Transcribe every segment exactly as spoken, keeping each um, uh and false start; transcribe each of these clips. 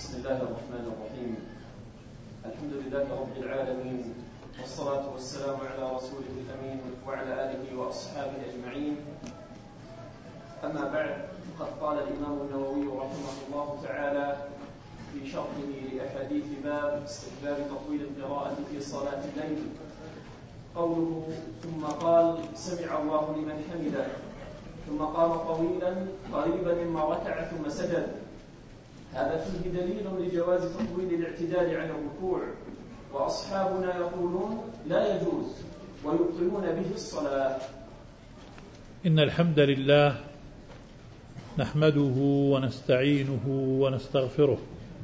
بسم الله الرحمن الرحيم. الحمد لله رب العالمين، والصلاة والسلام على رسوله الأمين وعلى آله وأصحابه أجمعين. أما بعد، فقد قال الإمام النووي رحمه الله تعالى في شرحه لأحاديث باب استحباب تطويل القراءة في صلاة الليل قوله: ثم قال: سمع الله لمن حمده، ثم قام طويلا قريبا مما ركع ثم سجد. هذا فيه دليل لجواز تطويل الاعتدال عن الركوع، وأصحابنا يقولون لا يجوز ويبطلون به الصلاة. إن الحمد لله نحمده ونستعينه ونستغفره،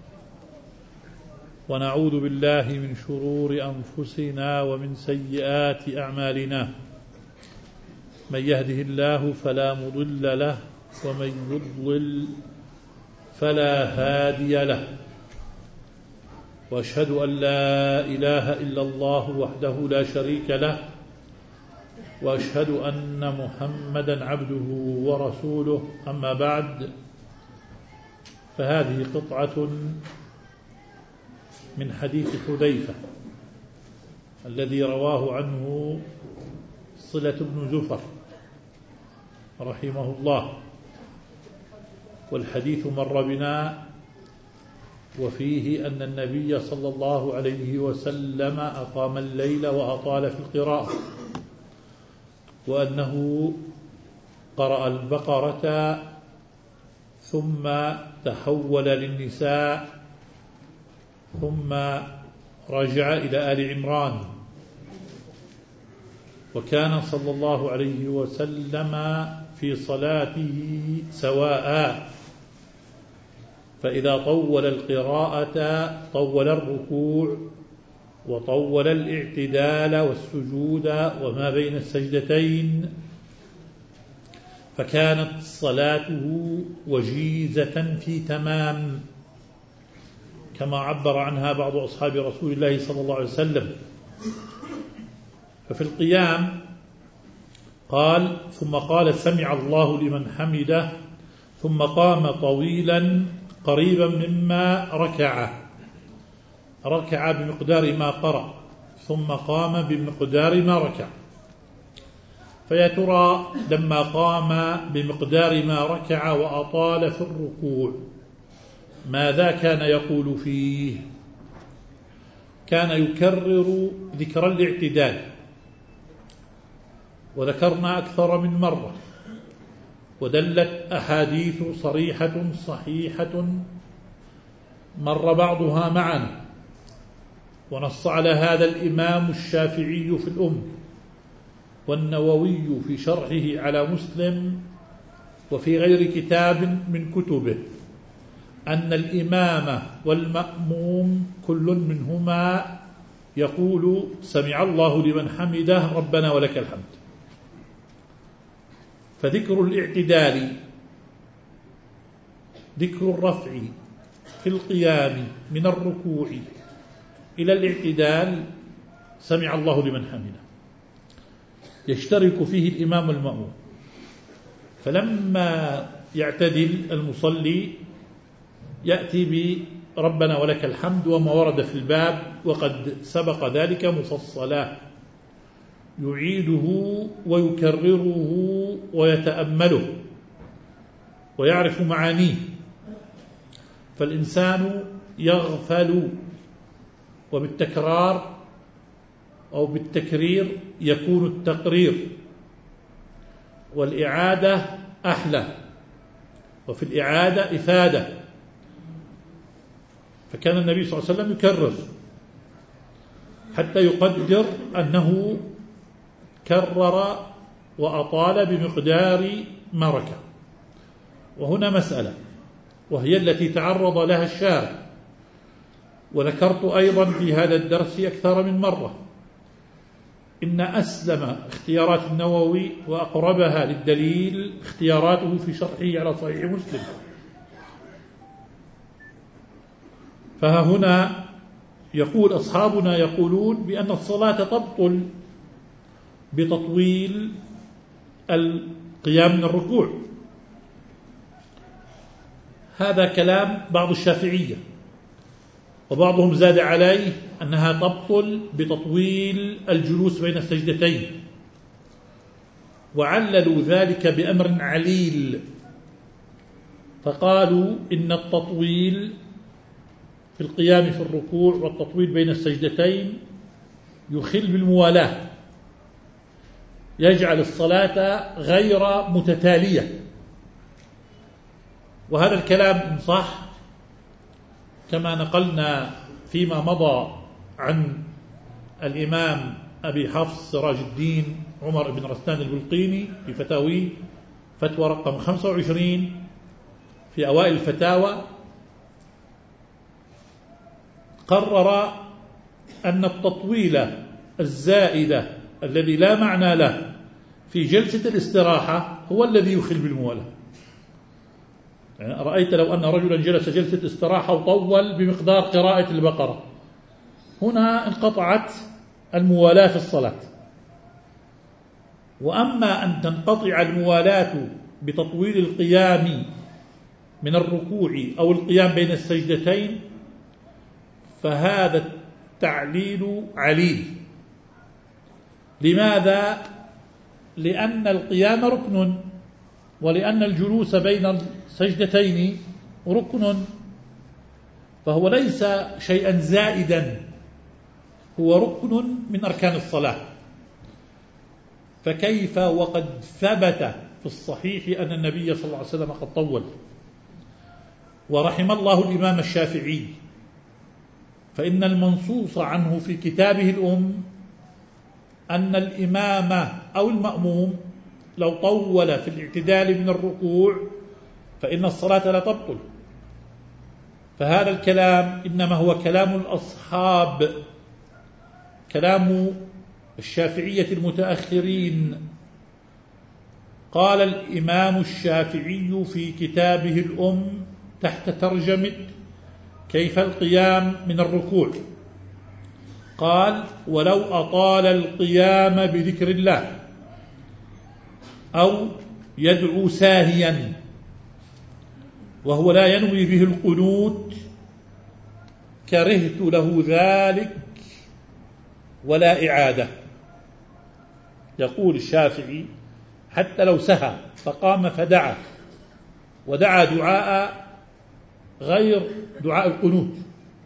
ونعوذ بالله من شرور أنفسنا ومن سيئات أعمالنا. من يهده الله فلا مضل له، ومن يضلل فلا هادي له. وأشهد أن لا إله إلا الله وحده لا شريك له، وأشهد أن محمدا عبده ورسوله. أما بعد، فهذه قطعة من حديث حذيفة الذي رواه عنه صلة بن زفر رحمه الله، والحديث مر بنا وفيه أن النبي صلى الله عليه وسلم أقام الليل وأطال في القراءة، وأنه قرأ البقرة ثم تحول للنساء ثم رجع إلى آل عمران. وكان صلى الله عليه وسلم في صلاته سواء، فإذا طول القراءة طول الركوع وطول الاعتدال والسجود وما بين السجدتين، فكانت صلاته وجيزة في تمام، كما عبر عنها بعض أصحاب رسول الله صلى الله عليه وسلم. ففي القيام قال: ثم قال: سمع الله لمن حمده، ثم قام طويلا قريبا مما ركع ركع بمقدار ما قرأ، ثم قام بمقدار ما ركع. فيا ترى لما قام بمقدار ما ركع وأطال في الركوع ماذا كان يقول فيه؟ كان يكرر ذكر الاعتدال، وذكرنا أكثر من مرة، ودلت أحاديث صريحة صحيحة مر بعضها معنا، ونص على هذا الإمام الشافعي في الأم، والنووي في شرحه على مسلم، وفي غير كتاب من كتبه، أن الإمام والمأموم كل منهما يقول: سمع الله لمن حمده ربنا ولك الحمد. فذكر الاعتدال، ذكر الرفع في القيام من الركوع إلى الاعتدال، سمع الله لمن حمده، يشترك فيه الإمام والمأموم. فلما يعتدل المصلي يأتي بربنا ولك الحمد وما ورد في الباب، وقد سبق ذلك مفصلا، يعيده ويكرره ويتأمله ويعرف معانيه. فالإنسان يغفل، وبالتكرار أو بالتكرير يكون التقرير، والإعادة أحلى، وفي الإعادة إفادة. فكان النبي صلى الله عليه وسلم يكرر حتى يقدر أنه كرر وأطال بمقدار ما ركع. وهنا مسألة، وهي التي تعرض لها الشارع، وذكرت أيضا في هذا الدرس أكثر من مرة، إن أسلم اختيارات النووي وأقربها للدليل اختياراته في شرحه على صحيح مسلم. فها هنا يقول أصحابنا يقولون بأن الصلاة تبطل بتطويل القيام من الركوع. هذا كلام بعض الشافعية، وبعضهم زاد عليه أنها تبطل بتطويل الجلوس بين السجدتين، وعللوا ذلك بأمر عليل، فقالوا إن التطويل في القيام في الركوع والتطويل بين السجدتين يخل بالموالاة، يجعل الصلاة غير متتالية. وهذا الكلام إن صح كما نقلنا فيما مضى عن الإمام أبي حفص سراج الدين عمر بن رستان البلقيني في فتاويه، فتوى رقم خمسة وعشرين في أوائل الفتاوى، قرر أن التطويل الزائد الذي لا معنى له في جلسة الاستراحة هو الذي يخل بالموالاة. يعني رأيت لو أن رجلا جلس جلسة استراحة وطول بمقدار قراءة البقرة، هنا انقطعت الموالاة في الصلاة. وأما أن تنقطع الموالاة بتطويل القيام من الركوع أو القيام بين السجدتين فهذا التعليل عليل. لماذا؟ لأن القيام ركن، ولأن الجلوس بين السجدتين ركن، فهو ليس شيئا زائدا، هو ركن من أركان الصلاة. فكيف وقد ثبت في الصحيح أن النبي صلى الله عليه وسلم قد طول؟ ورحم الله الإمام الشافعي، فإن المنصوص عنه في كتابه الأم أن الإمام أو المأموم لو طول في الاعتدال من الركوع فإن الصلاة لا تبطل. فهذا الكلام إنما هو كلام الأصحاب، كلام الشافعية المتأخرين. قال الإمام الشافعي في كتابه الأم تحت ترجمة كيف القيام من الركوع، قال: ولو أطال القيام بذكر الله أو يدعو ساهيا وهو لا ينوي به القنوت كرهت له ذلك ولا إعادة. يقول الشافعي حتى لو سهى فقام فدعا ودعا دعاء غير دعاء القنوت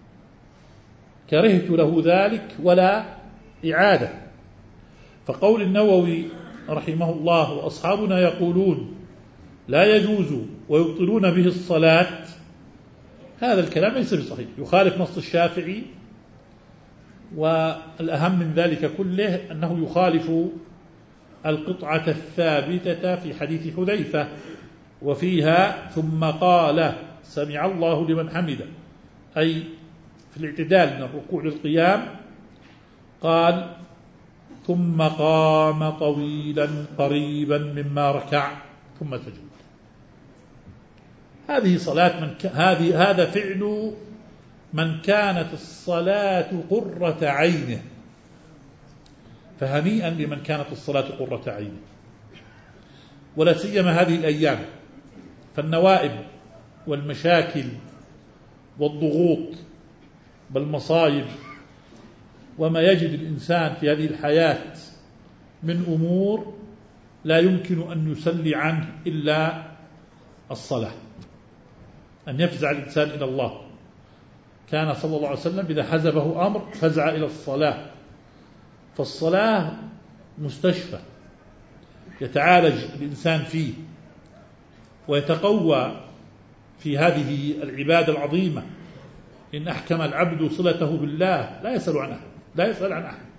كرهت له ذلك ولا إعادة. فقول النووي رحمه الله وأصحابنا يقولون لا يجوز ويبطلون به الصلاة، هذا الكلام ليس بصحيح، يخالف نص الشافعي. والأهم من ذلك كله أنه يخالف القطعة الثابتة في حديث حذيفة وفيها ثم قال سمع الله لمن حمده، أي في الاعتدال من الركوع للقيام قال ثم قام طويلا قريبا مما ركع ثم سجد. هذه صلاة من ك... هذه هذا فعل من كانت الصلاة قرة عينه، فهنيئا لمن كانت الصلاة قرة عينه، ولا سيما هذه الأيام، فالنوائب والمشاكل والضغوط والمصائب وما يجد الإنسان في هذه الحياة من أمور لا يمكن أن يسلي عنه إلا الصلاة، أن يفزع الإنسان إلى الله. كان صلى الله عليه وسلم إذا حزبه أمر فزع إلى الصلاة، فالصلاة مستشفى يتعالج الإنسان فيه ويتقوى في هذه العبادة العظيمة. إن أحكم العبد صلته بالله لا يسأل عن أحد، لا يسأل عن أحد.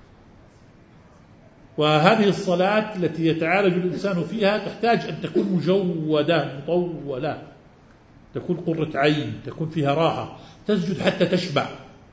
وهذه الصلاة التي يتعالج الإنسان فيها تحتاج أن تكون مجودة مطولة، تكون قرة عين، تكون فيها راحة، تسجد حتى تشبع،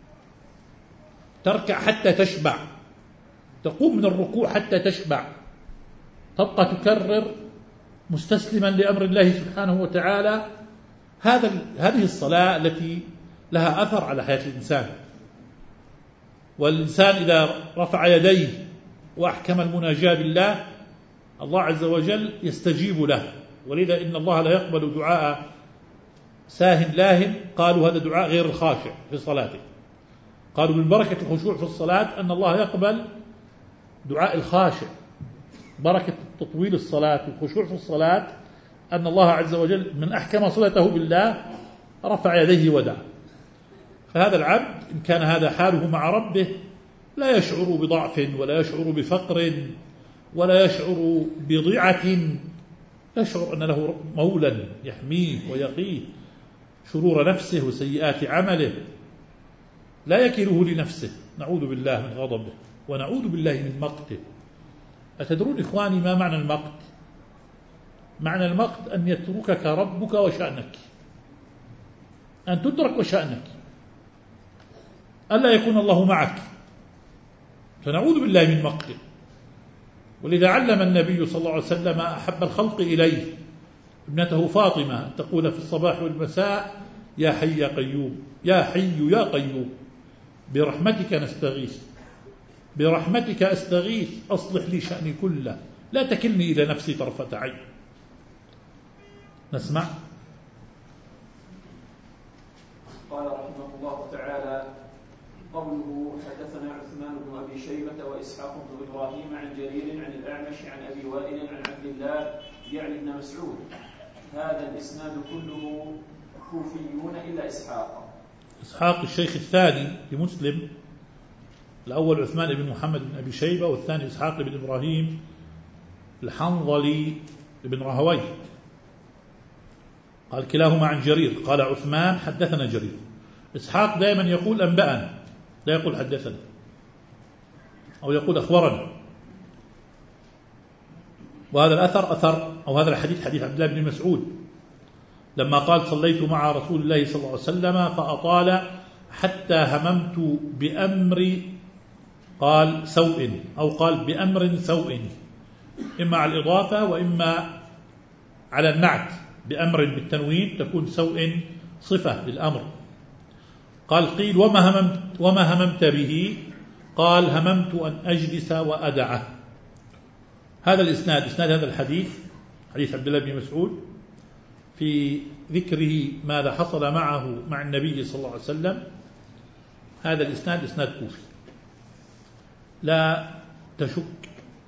تركع حتى تشبع، تقوم من الركوع حتى تشبع، تبقى تكرر مستسلما لأمر الله سبحانه وتعالى. هذا هذه الصلاة التي لها أثر على حياة الإنسان. والإنسان إذا رفع يديه وأحكم المناجاة بالله الله عز وجل يستجيب له، ولذا إن الله لا يقبل دعاء ساهن لاهن، قالوا هذا دعاء غير الخاشع في صلاته. قالوا من بركة الخشوع في الصلاة أن الله يقبل دعاء الخاشع. بركة تطويل الصلاة والخشوع في الصلاة أن الله عز وجل من أحكم صلته بالله رفع يديه ودعا. فهذا العبد إن كان هذا حاله مع ربه لا يشعر بضعف ولا يشعر بفقر ولا يشعر بضيعة، يشعر أن له مولا يحميه ويقيه شرور نفسه وسيئات عمله، لا يكله لنفسه. نعوذ بالله من غضبه ونعوذ بالله من مقته. أتدرون إخواني ما معنى المقت؟ معنى المقت أن يتركك ربك وشأنك، أن تدرك وشأنك، ألا يكون الله معك، فنعوذ بالله من مقته. ولذا علم النبي صلى الله عليه وسلم أحب الخلق إليه ابنته فاطمة أن تقول في الصباح والمساء يا حي يا قيوم، يا حي يا قيوم برحمتك نستغيث، برحمتك أستغيث أصلح لي شأني كله لا تكلني إلى نفسي طرفة عين. نسمع. قال رحمه الله تعالى: قوله حدثنا عثمان بن أبي شيبة وإسحاق بن إبراهيم عن جرير عن الأعمش عن أبي وائل عن عبد الله يعني ابن مسعود. هذا الإسناد كله كوفيون إلا إسحاق. إسحاق الشيخ الثاني لمسلم، الأول عثمان بن محمد بن أبي شيبة والثاني إسحاق بن إبراهيم الحنظلي بن رهوي. قال كلاهما عن جرير. قال عثمان حدثنا جرير. إسحاق دائما يقول أنبأنا، لا يقول حدثنا أو يقول أخبرنا. وهذا الأثر أثر أو هذا الحديث حديث عبد الله بن مسعود لما قال صليت مع رسول الله صلى الله عليه وسلم فأطال حتى هممت بأمر، قال سوء أو قال بأمر سوء، إما على الإضافة وإما على النعت. بأمر بالتنوين تكون سوء صفة للأمر. قال قيل وما هممت, وما هممت به؟ قال هممت أن أجلس وأدعه. هذا الإسناد، إسناد هذا الحديث حديث عبد الله بن مسعود في ذكره ماذا حصل معه مع النبي صلى الله عليه وسلم. هذا الإسناد إسناد كوفي. لا تشك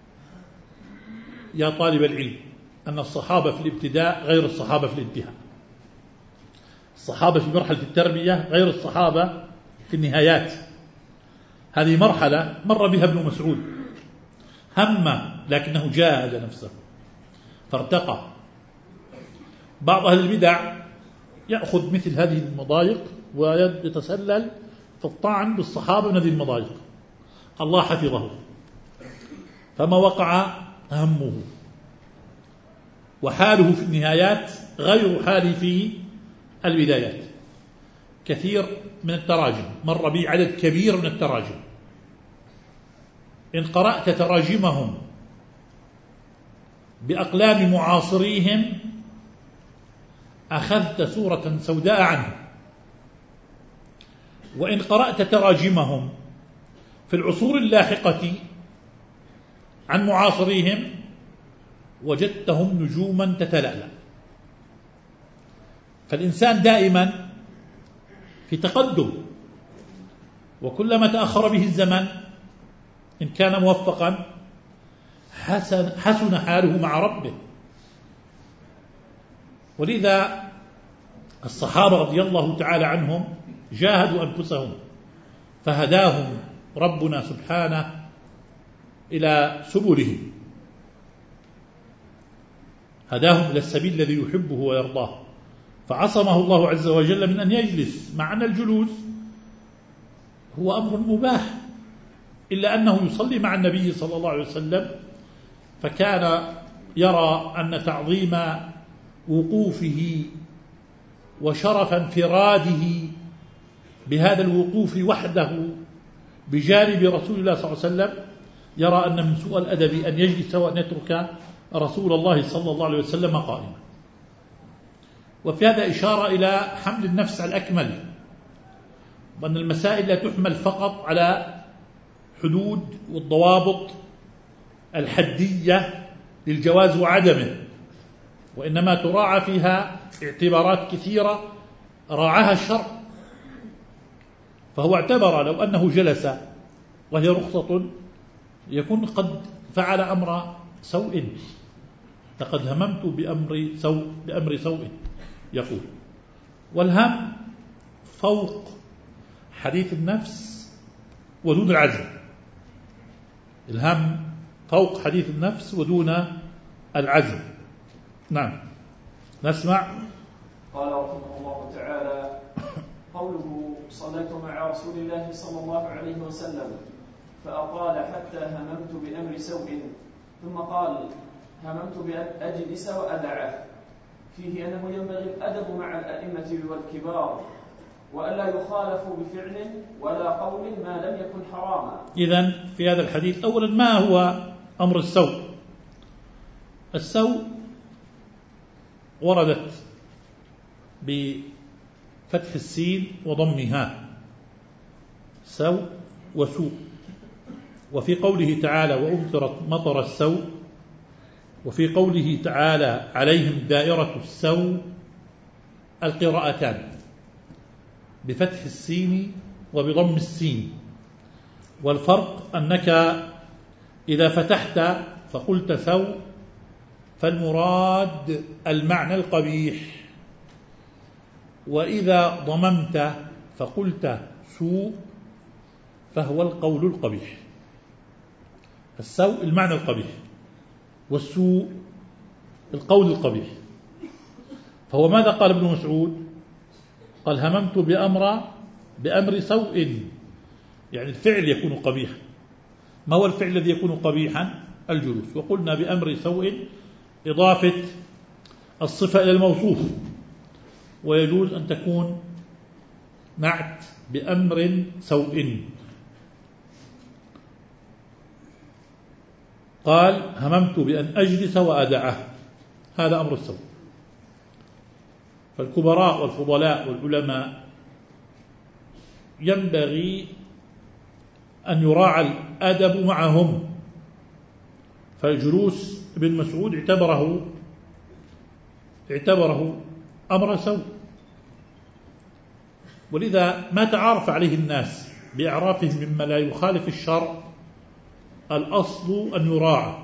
يا طالب العلم أن الصحابة في الابتداء غير الصحابة في الانتهاء. الصحابة في مرحلة التربية غير الصحابة في النهايات. هذه مرحلة مر بها ابن مسعود، هم لكنه جاهد نفسه فارتقى. بعض أهل البدع يأخذ مثل هذه المضايق ويتسلل في الطعن بالصحابة من هذه المضايق. الله حفظه فما وقع همه، وحاله في النهايات غير حاله في البدايات. كثير من التراجم مر بي عدد كبير من التراجم، إن قرأت تراجمهم بأقلام معاصريهم أخذت صورة سوداء عنه، وإن قرأت تراجمهم في العصور اللاحقة عن معاصريهم وجدتهم نجوما تتلألأ. فالإنسان دائما في تقدم، وكلما تأخر به الزمن إن كان موفقا حسن, حسن حاله مع ربه. ولذا الصحابة رضي الله تعالى عنهم جاهدوا أنفسهم فهداهم ربنا سبحانه إلى سبله، هداهم إلى السبيل الذي يحبه ويرضاه، فعصمه الله عز وجل من أن يجلس، مع أن الجلوس هو أمر مباح، إلا أنه يصلي مع النبي صلى الله عليه وسلم، فكان يرى أن تعظيم وقوفه وشرف انفراده بهذا الوقوف وحده بجانب رسول الله صلى الله عليه وسلم، يرى أن من سوء الأدب أن يجلس وأن يترك رسول الله صلى الله عليه وسلم قائما. وفي هذا إشارة إلى حمل النفس على الأكمل، وأن المسائل لا تحمل فقط على حدود والضوابط الحدية للجواز وعدمه، وإنما تراعى فيها اعتبارات كثيرة راعاها الشرع، فهو اعتبر لو أنه جلس وهي رخصة يكون قد فعل أمر سوء، لقد هممت بأمر سوء بأمر سوء يقول. والهم فوق حديث النفس ودون العزم، الهم فوق حديث النفس ودون العزم. نعم نسمع. قال رحمه الله تعالى: قوله صليت مع رسول الله صلى الله عليه وسلم فأطال حتى هممت بأمر سوء، ثم قال هممت بأن أجلس وأدعه، فيه أنه ينبغي الأدب مع الأئمة والكبار، وألا يخالفوا بفعل ولا قول ما لم يكن حراما. إذن في هذا الحديث أولا ما هو أمر السوء؟ السوء وردت بفتح السين وضمها، سوء وسوء. وفي قوله تعالى وأمطرت مطر السوء، وفي قوله تعالى عليهم دائرة السوء، القراءتان بفتح السين وبضم السين. والفرق أنك إذا فتحت فقلت سوء فالمراد المعنى القبيح، وإذا ضممت فقلت سوء فهو القول القبيح. السوء المعنى القبيح والسوء القول القبيح. فهو ماذا قال ابن مسعود؟ قال هممت بأمر بأمر سوء، يعني الفعل يكون قبيحا. ما هو الفعل الذي يكون قبيحا؟ الجلوس. وقلنا بأمر سوء إضافة الصفة إلى الموصوف، ويجوز أن تكون نعت بأمر سوء. قال هممت بأن أجلس وأدعه، هذا أمر السوء. فالكبراء والفضلاء والعلماء ينبغي أن يراعى الأدب معهم. فالجلوس ابن مسعود اعتبره اعتبره أمر سوء، ولذا ما تعارف عليه الناس بإعرافهم مما لا يخالف الشرع الأصل أن يراعى.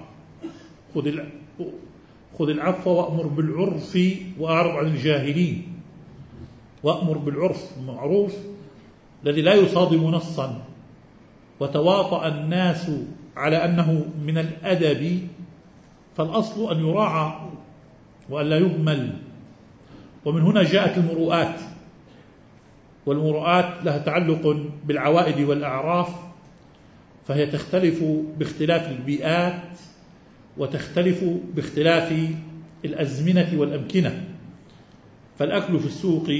خذ العفو وأمر بالعرف وأعرض عن الجاهلين. وأمر بالعرف المعروف الذي لا يصادم نصا، وتواطأ الناس على أنه من الأدب، فالأصل أن يراعى وأن لا يهمل. ومن هنا جاءت المروءات، والمروءات لها تعلق بالعوائد والأعراف، فهي تختلف باختلاف البيئات وتختلف باختلاف الأزمنة والأمكنة. فالأكل في السوق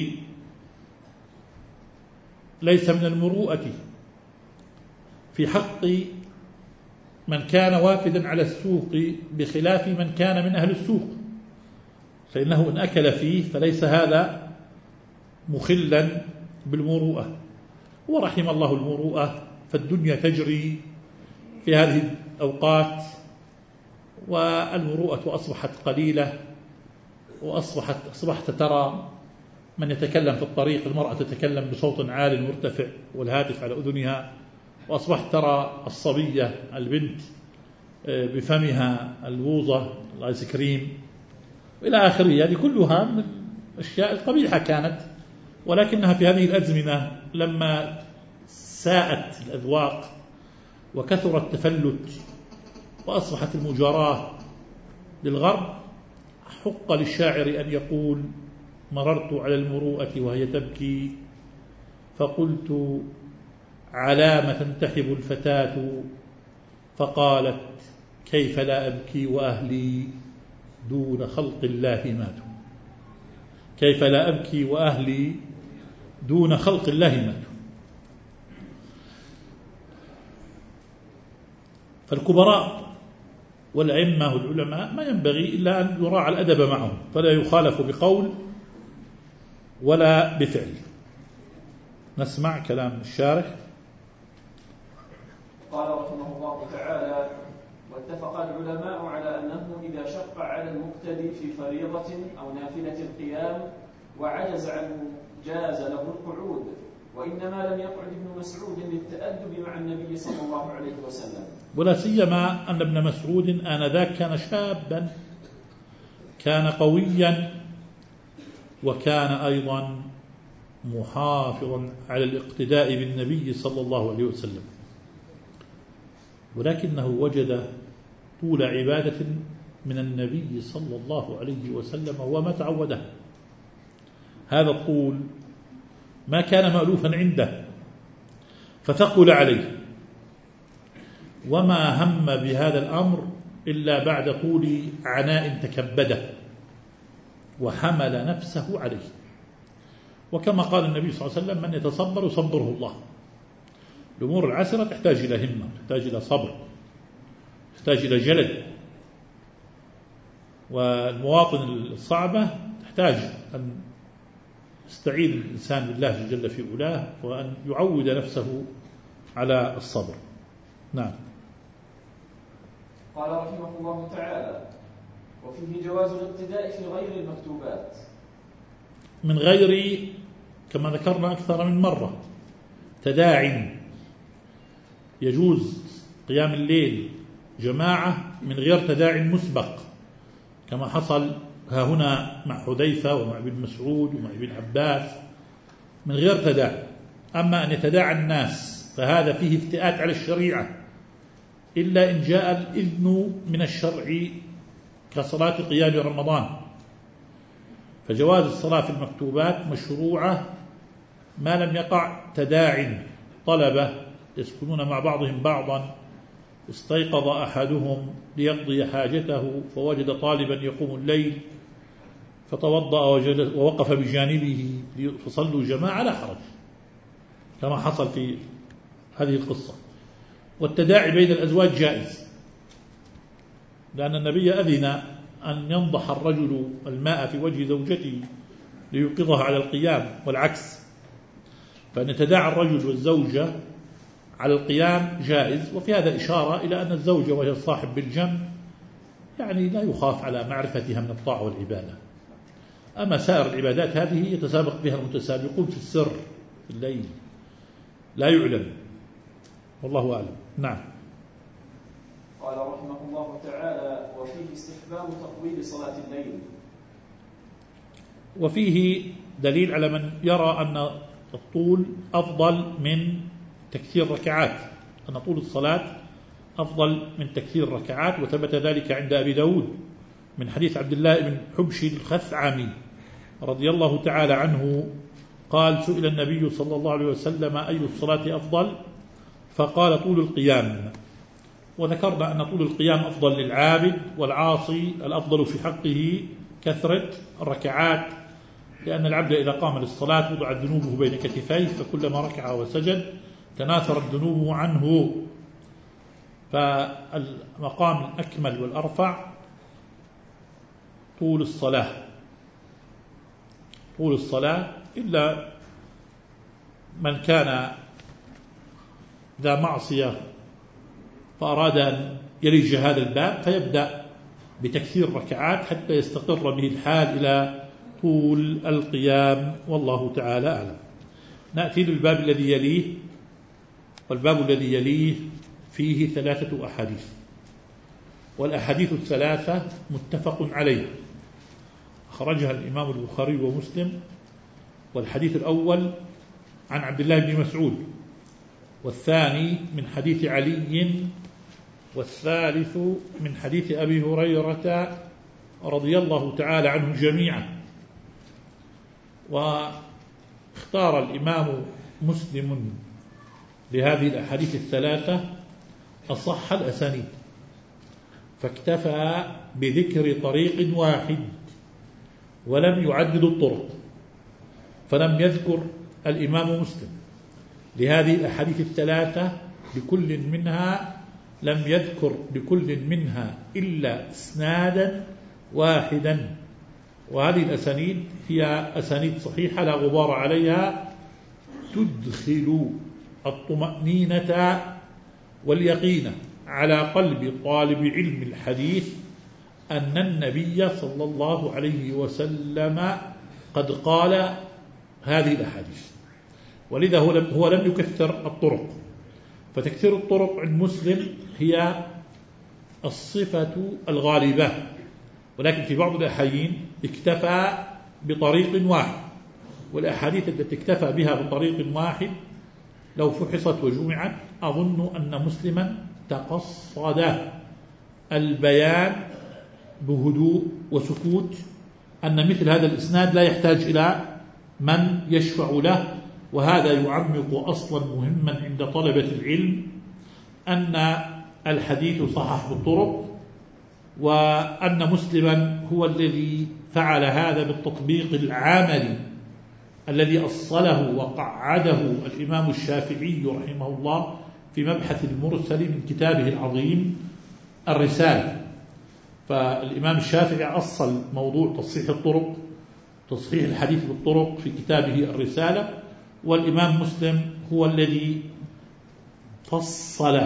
ليس من المروءة في حق من كان وافدا على السوق، بخلاف من كان من أهل السوق، فإنه إن أكل فيه فليس هذا مخلا بالمروءة. ورحم الله المروءة، فالدنيا تجري في هذه الأوقات والمروءة أصبحت قليلة، وأصبحت أصبحت ترى من يتكلم في الطريق المرأة تتكلم بصوت عال مرتفع والهاتف على أذنها، وأصبحت ترى الصبية البنت بفمها الووظة الآيس كريم وإلى آخره. هذه كلها من الأشياء القبيحة كانت، ولكنها في هذه الأزمنة لما ساءت الأذواق وكثر التفلت وأصبحت المجاراة للغرب، حق للشاعر أن يقول مررت على المروءة وهي تبكي فقلت على ما تنتحب الفتاة، فقالت كيف لا أبكي وأهلي دون خلق الله ماتوا. كيف لا أبكي وأهلي دون خلق الله ماتوا. فالكبراء والأئمة والعلماء ما ينبغي إلا أن يراعى الأدب معهم، فلا يخالف بقول ولا بفعل. نسمع كلام الشارح. قال رحمه الله تعالى: واتفق العلماء على أنه إذا شق على المقتدي في فريضة أو نافلة القيام وعجز عنه جاز له القعود، وإنما لم يقعد ابن مسعود للتأدب مع النبي صلى الله عليه وسلم، ولا سيما أن ابن مسعود آنذاك كان شابا، كان قويا، وكان أيضا محافظا على الاقتداء بالنبي صلى الله عليه وسلم، ولكنه وجد طول عبادة من النبي صلى الله عليه وسلم وما تعوده. هذا الطول ما كان مألوفا عنده فثقل عليه، وما هم بهذا الأمر إلا بعد طول عناء تكبده وحمل نفسه عليه. وكما قال النبي صلى الله عليه وسلم: من يتصبر يصبره الله. الأمور العسرة تحتاج إلى همة، تحتاج إلى صبر، تحتاج إلى جلد، والمواطن الصعبة تحتاج أن يستعين الإنسان بالله جل في علاه، وأن يعود نفسه على الصبر. نعم. قال رحمه الله تعالى: وفيه جواز الاقتداء في غير المكتوبات، من غير، كما ذكرنا أكثر من مرة، تداع، يجوز قيام الليل جماعة من غير تداع مسبق، كما حصل ها هنا مع حذيفة ومع ابن مسعود ومع ابن عباس، من غير تداع. أما أن يتداعى الناس فهذا فيه افتئات على الشريعة، إلا إن جاء الإذن من الشرع كصلاة قيام رمضان، فجواز الصلاة في المكتوبات مشروعة ما لم يقع تداع. طلبة يسكنون مع بعضهم بعضا، استيقظ أحدهم ليقضي حاجته فوجد طالبا يقوم الليل فتوضأ ووقف بجانبه فصلوا جماعة، لا حرج، كما حصل في هذه القصة. والتداعي بين الأزواج جائز، لأن النبي أذن أن ينضح الرجل الماء في وجه زوجته ليوقظها على القيام، والعكس، فأن يتداعى الرجل والزوجة على القيام جائز. وفي هذا إشارة إلى أن الزوجة وهي الصاحب بالجنب يعني لا يخاف على معرفتها من الطاعة والعبادة. أما سائر العبادات هذه يتسابق بها المتسابقون في السر في الليل، لا يعلم، والله أعلم. نعم. قال رحمه الله تعالى: وفيه استحباب تطويل صلاة الليل، وفيه دليل على من يرى أن الطول أفضل من تكثير ركعات، أن طول الصلاة أفضل من تكثير الركعات، وثبت ذلك عند أبي داود من حديث عبد الله بن حبش الخثعمي رضي الله تعالى عنه قال: سئل النبي صلى الله عليه وسلم: أي الصلاة أفضل؟ فقال: طول القيام. وذكرنا أن طول القيام أفضل للعابد، والعاصي الأفضل في حقه كثرة الركعات، لأن العبد إذا قام للصلاة وضعت ذنوبه بين كتفيه، فكلما ركع وسجد تناثرت ذنوبه عنه. فالمقام الأكمل والأرفع طول الصلاة، طول الصلاة، إلا من كان ذا معصية فأراد أن يلج هذا الباب فيبدأ بتكثير ركعات حتى يستقر به الحال إلى طول القيام، والله تعالى أعلم. نأتي للباب الذي يليه، والباب الذي يليه فيه ثلاثة أحاديث، والأحاديث الثلاثة متفق عليها، خرجها الإمام البخاري ومسلم. والحديث الأول عن عبد الله بن مسعود، والثاني من حديث علي، والثالث من حديث أبي هريرة رضي الله تعالى عنه جميعا. واختار الإمام مسلم لهذه الأحاديث الثلاثة أصح الأسانيد، فاكتفى بذكر طريق واحد ولم يعدد الطرق، فلم يذكر الإمام مسلم لهذه الأحاديث الثلاثة لكل منها لم يذكر لكل منها إلا إسنادا واحدا، وهذه الأسانيد هي أسانيد صحيحة لا غبار عليها، تدخل الطمأنينة واليقين على قلب طالب علم الحديث أن النبي صلى الله عليه وسلم قد قال هذه الأحاديث، ولذا هو لم, هو لم يكثر الطرق. فتكثير الطرق عند مسلم هي الصفة الغالبة، ولكن في بعض الأحيان اكتفى بطريق واحد، والأحاديث التي اكتفى بها بطريق واحد لو فحصت وجمعت أظن أن مسلما تقصد البيان بهدوء وسكوت أن مثل هذا الإسناد لا يحتاج إلى من يشفع له. وهذا يعمق أصلا مهما عند طلبة العلم، أن الحديث صحح بالطرق، وأن مسلما هو الذي فعل هذا بالتطبيق العملي الذي أصله وقعده الإمام الشافعي رحمه الله في مبحث المرسل من كتابه العظيم الرسالة. فالإمام الشافعي أصل موضوع تصحيح الطرق، تصحيح الحديث بالطرق في كتابه الرسالة، والإمام مسلم هو الذي فصل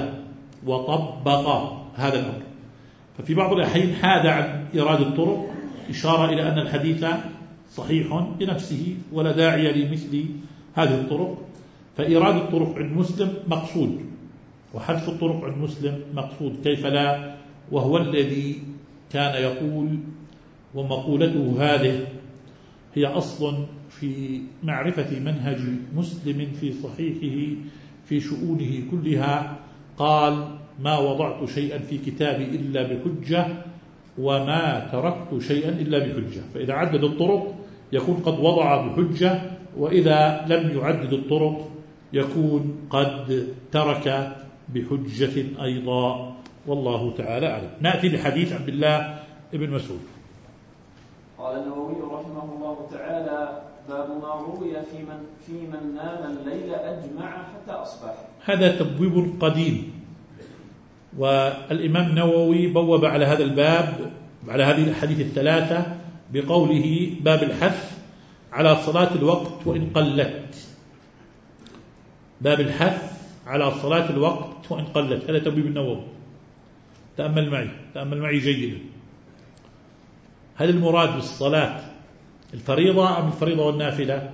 وطبق هذا الأمر. ففي بعض الأحيان حاد عن إيراد الطرق إشارة إلى أن الحديث صحيح بنفسه ولا داعي لمثل هذه الطرق، فإيراد الطرق عند مسلم مقصود، وحذف الطرق عند مسلم مقصود، كيف لا، وهو الذي كان يقول، ومقولته هذه هي أصل في معرفة منهج مسلم في صحيحه في شؤونه كلها. قال: ما وضعت شيئا في كتابي إلا بحجة، وما تركت شيئا إلا بحجة. فإذا عدد الطرق يكون قد وضع بحجة، وإذا لم يعدد الطرق يكون قد ترك بحجة أيضا، والله تعالى أعلم. نأتي لحديث عبد الله بن مسعود. قال النووي رحمه الله تعالى: باب ما روي في من, في من نام الليل أجمع حتى أصبح. هذا تبويب قديم، والإمام النووي بوب على هذا الباب، على هذه الحديث الثلاثة، بقوله: باب الحث على صلاة الوقت وإن قلت. باب الحث على صلاة الوقت وإن قلت، هذا تبويب النووي. تأمل معي تأمل معي جيدا. هل المراد بالصلاة الفريضة أم الفريضة والنافلة؟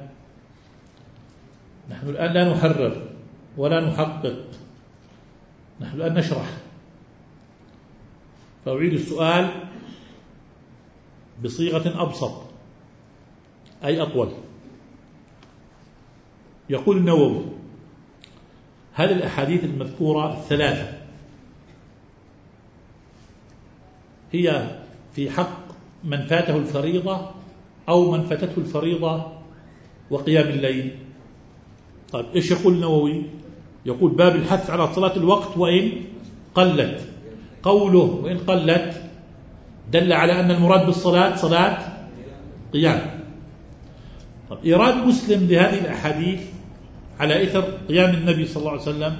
نحن الآن لا نحرر ولا نحقق، نحن الآن نشرح. فأعيد السؤال بصيغة أبسط أي أطول. يقول النووي: هل الأحاديث المذكورة الثلاثة هي في حق من فاته الفريضة أو من فاتته الفريضة وقيام الليل؟ طيب إيش يقول النووي؟ يقول: باب الحث على صلاة الوقت وإن قلت. قوله وإن قلت دل على أن المراد بالصلاة صلاة قيام. طيب إيراد مسلم لهذه الأحاديث على إثر قيام النبي صلى الله عليه وسلم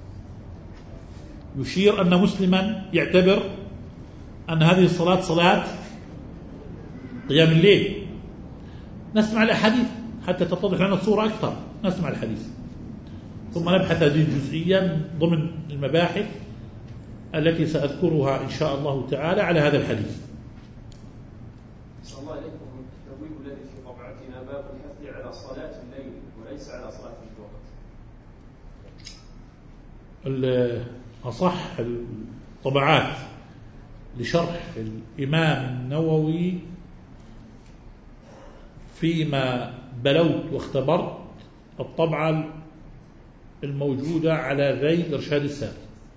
يشير أن مسلما يعتبر أن هذه الصلاة صلاة قيام الليل. نسمع الأحاديث حتى تتضح لنا الصورة أكثر. نسمع الحديث ثم نبحث هذه الجزئية ضمن المباحث التي سأذكرها إن شاء الله تعالى على هذا الحديث. صلى الله عليكم. التبويب الذي في طبعتنا باب الحث على صلاة الليل وليس على صلاة الوقت. أصح الطبعات لشرح الإمام النووي فيما بلوت واختبرت الطبعة الموجودة على ذيل إرشاد السالك،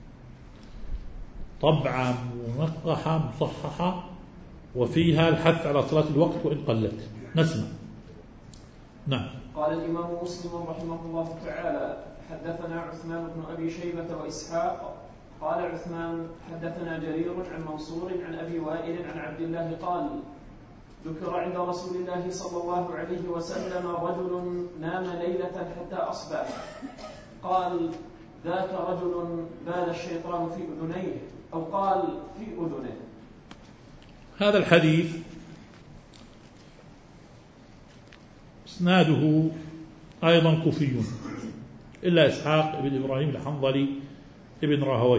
طبعة منقحة مصححة وفيها الحث على صلاة الوقت وإن قلت. نسمع. نعم. قال الإمام مسلم رحمه الله تعالى: حدثنا عثمان بن أبي شيبة وإسحاق. قال عثمان: حدثنا جرير عن منصور عن أبي وائل عن عبد الله قال: ذكر عند رسول الله صلى الله عليه وسلم رجل نام ليلة حتى أصبح، قال: ذاك رجل بال الشيطان في أذنيه، أو قال في أذنه. هذا الحديث اسناده أيضا كوفي إلا إسحاق بن إبراهيم الحنظلي ابن راهويه.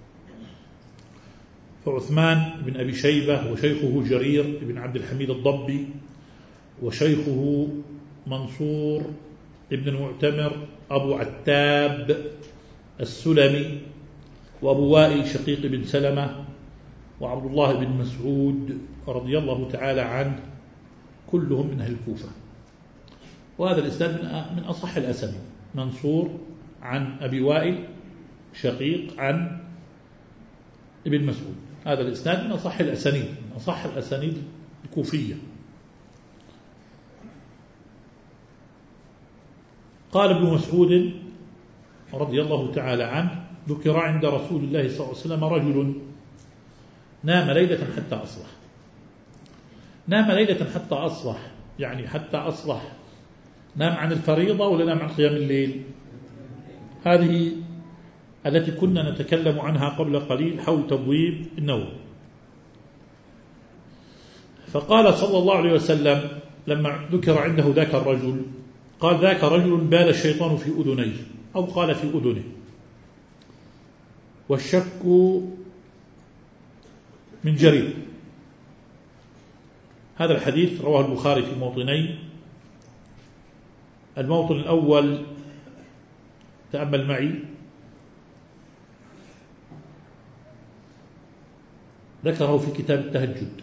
فعثمان بن أبي شيبة وشيخه جرير بن عبد الحميد الضبي وشيخه منصور ابن المعتمر أبو عتاب السلمي، وأبو وائل شقيق بن سلمة، وعبد الله بن مسعود رضي الله تعالى عنه، كلهم من أهل الكوفة. وهذا الإسناد من أصح الأسانيد. منصور عن أبي وائل شقيق عن ابن مسعود، هذا الإسناد من أصح الأسانيد، من أصح الأسانيد الكوفية. قال ابن مسعود رضي الله تعالى عنه: ذكر عند رسول الله صلى الله عليه وسلم رجل نام ليلة حتى أصبح. نام ليلة حتى أصبح يعني حتى أصبح نام عن الفريضة ولا نام عن قيام الليل؟ هذه التي كنا نتكلم عنها قبل قليل حول تبويب النوم. فقال صلى الله عليه وسلم لما ذكر عنده ذاك الرجل، قال: ذاك رجل بال الشيطان في أذنيه، أو قال في أذنه. والشك من جرير. هذا الحديث رواه البخاري في موطنين. الموطن الأول تأمل معي، ذكره في كتاب التهجد.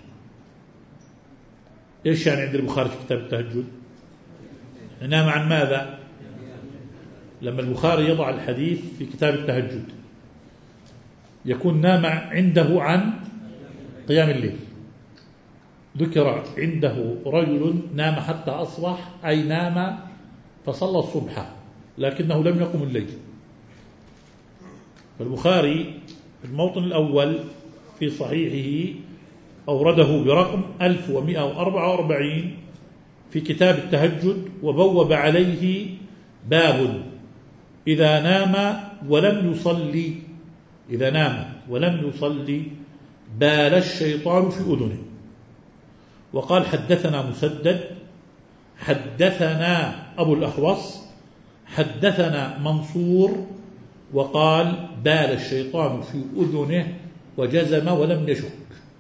إيش يعني عند البخاري في كتاب التهجد؟ نام عن ماذا؟ لما البخاري يضع الحديث في كتاب التهجد يكون نام عنده عن قيام الليل. ذكر عنده رجل نام حتى أصبح، أي نام فصلى الصبح لكنه لم يقم الليل. فالبخاري الموطن الأول في صحيحه أورده برقم ألف ومئة وأربعة وأربعين في كتاب التهجد، وبوب عليه: باب إذا نام ولم يصلي، إذا نام ولم يصلي بال الشيطان في أذنه. وقال: حدثنا مسدد حدثنا أبو الأحوص حدثنا منصور، وقال: بال الشيطان في أذنه، وجزم ولم يشك.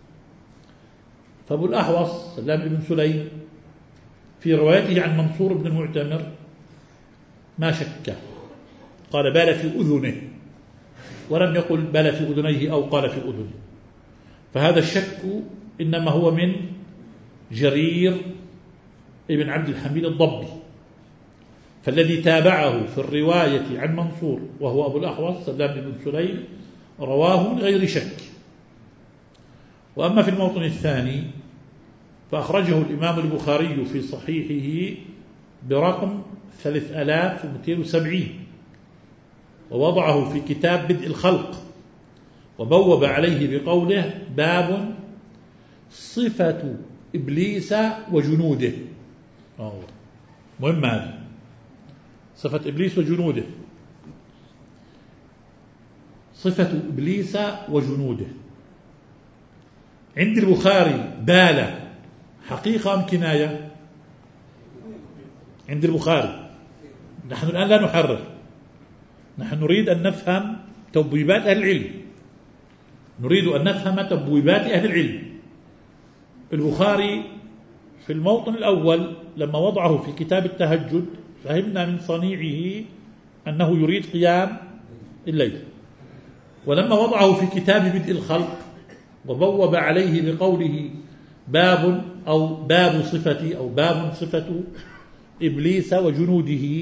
فأبو الأحوص سلام بن سليم في روايته عن منصور بن المعتمر ما شك، قال: بال في أذنه، ولم يقل بال في أذنيه أو قال في أذنه. فهذا الشك إنما هو من جرير ابن عبد الحميد الضبي، فالذي تابعه في الرواية عن منصور وهو أبو الأحوص سلام بن سليم رواه من غير شك. وأما في الموطن الثاني فأخرجه الإمام البخاري في صحيحه برقم ثلاثة آلاف ومئتين وسبعين، ووضعه في كتاب بدء الخلق، وبوب عليه بقوله: باب صفة إبليس وجنوده. أوه. مهم هذا، صفة إبليس وجنوده، صفة إبليس وجنوده. عند البخاري بال حقيقة أم كناية؟ عند البخاري. نحن الآن لا نحرر، نحن نريد أن نفهم تبويبات أهل العلم، نريد أن نفهم تبويبات أهل العلم. البخاري في الموطن الأول لما وضعه في كتاب التهجد فهمنا من صنيعه أنه يريد قيام الليل، ولما وضعه في كتاب بدء الخلق وبوب عليه بقوله: باب أو باب صفة أو باب صفة إبليس وجنوده،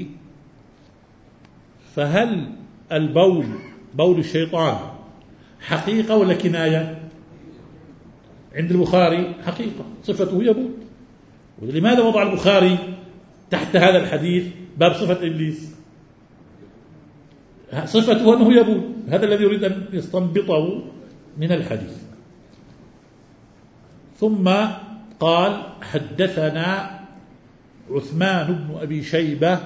فهل البول بول الشيطان حقيقة ولا كناية؟ عند البخاري حقيقة، صفته يبول. ولماذا وضع البخاري تحت هذا الحديث باب صفة إبليس؟ صفته أنه يبول، هذا الذي يريد أن يستنبطه من الحديث. ثم قال: حدثنا عثمان بن أبي شيبة،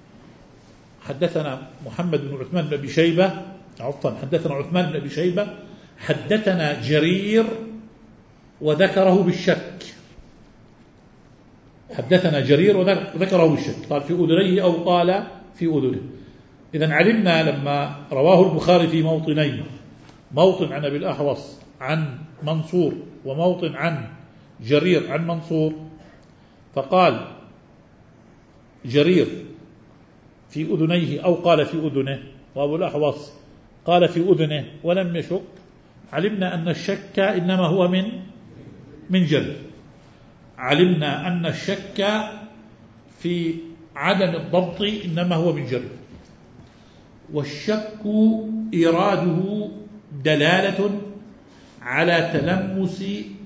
حدثنا محمد بن عثمان بن أبي شيبة، عفوا حدثنا عثمان بن أبي شيبة حدثنا جرير، وذكره بالشك. حدثنا جرير وذكره بالشك، قال في أذنيه أو قال في أذنه. إذن علمنا لما رواه البخاري في موطنين، موطن عن أبي الأحوص عن منصور، وموطن عن جرير عن منصور، فقال جرير في أذنيه أو قال في أذنه، وأبو الأحوص قال في أذنه ولم يشك، علمنا أن الشك إنما هو من من جرير. علمنا أن الشك في عدم الضبط إنما هو من جرير. والشك إراده دلالة على تلمس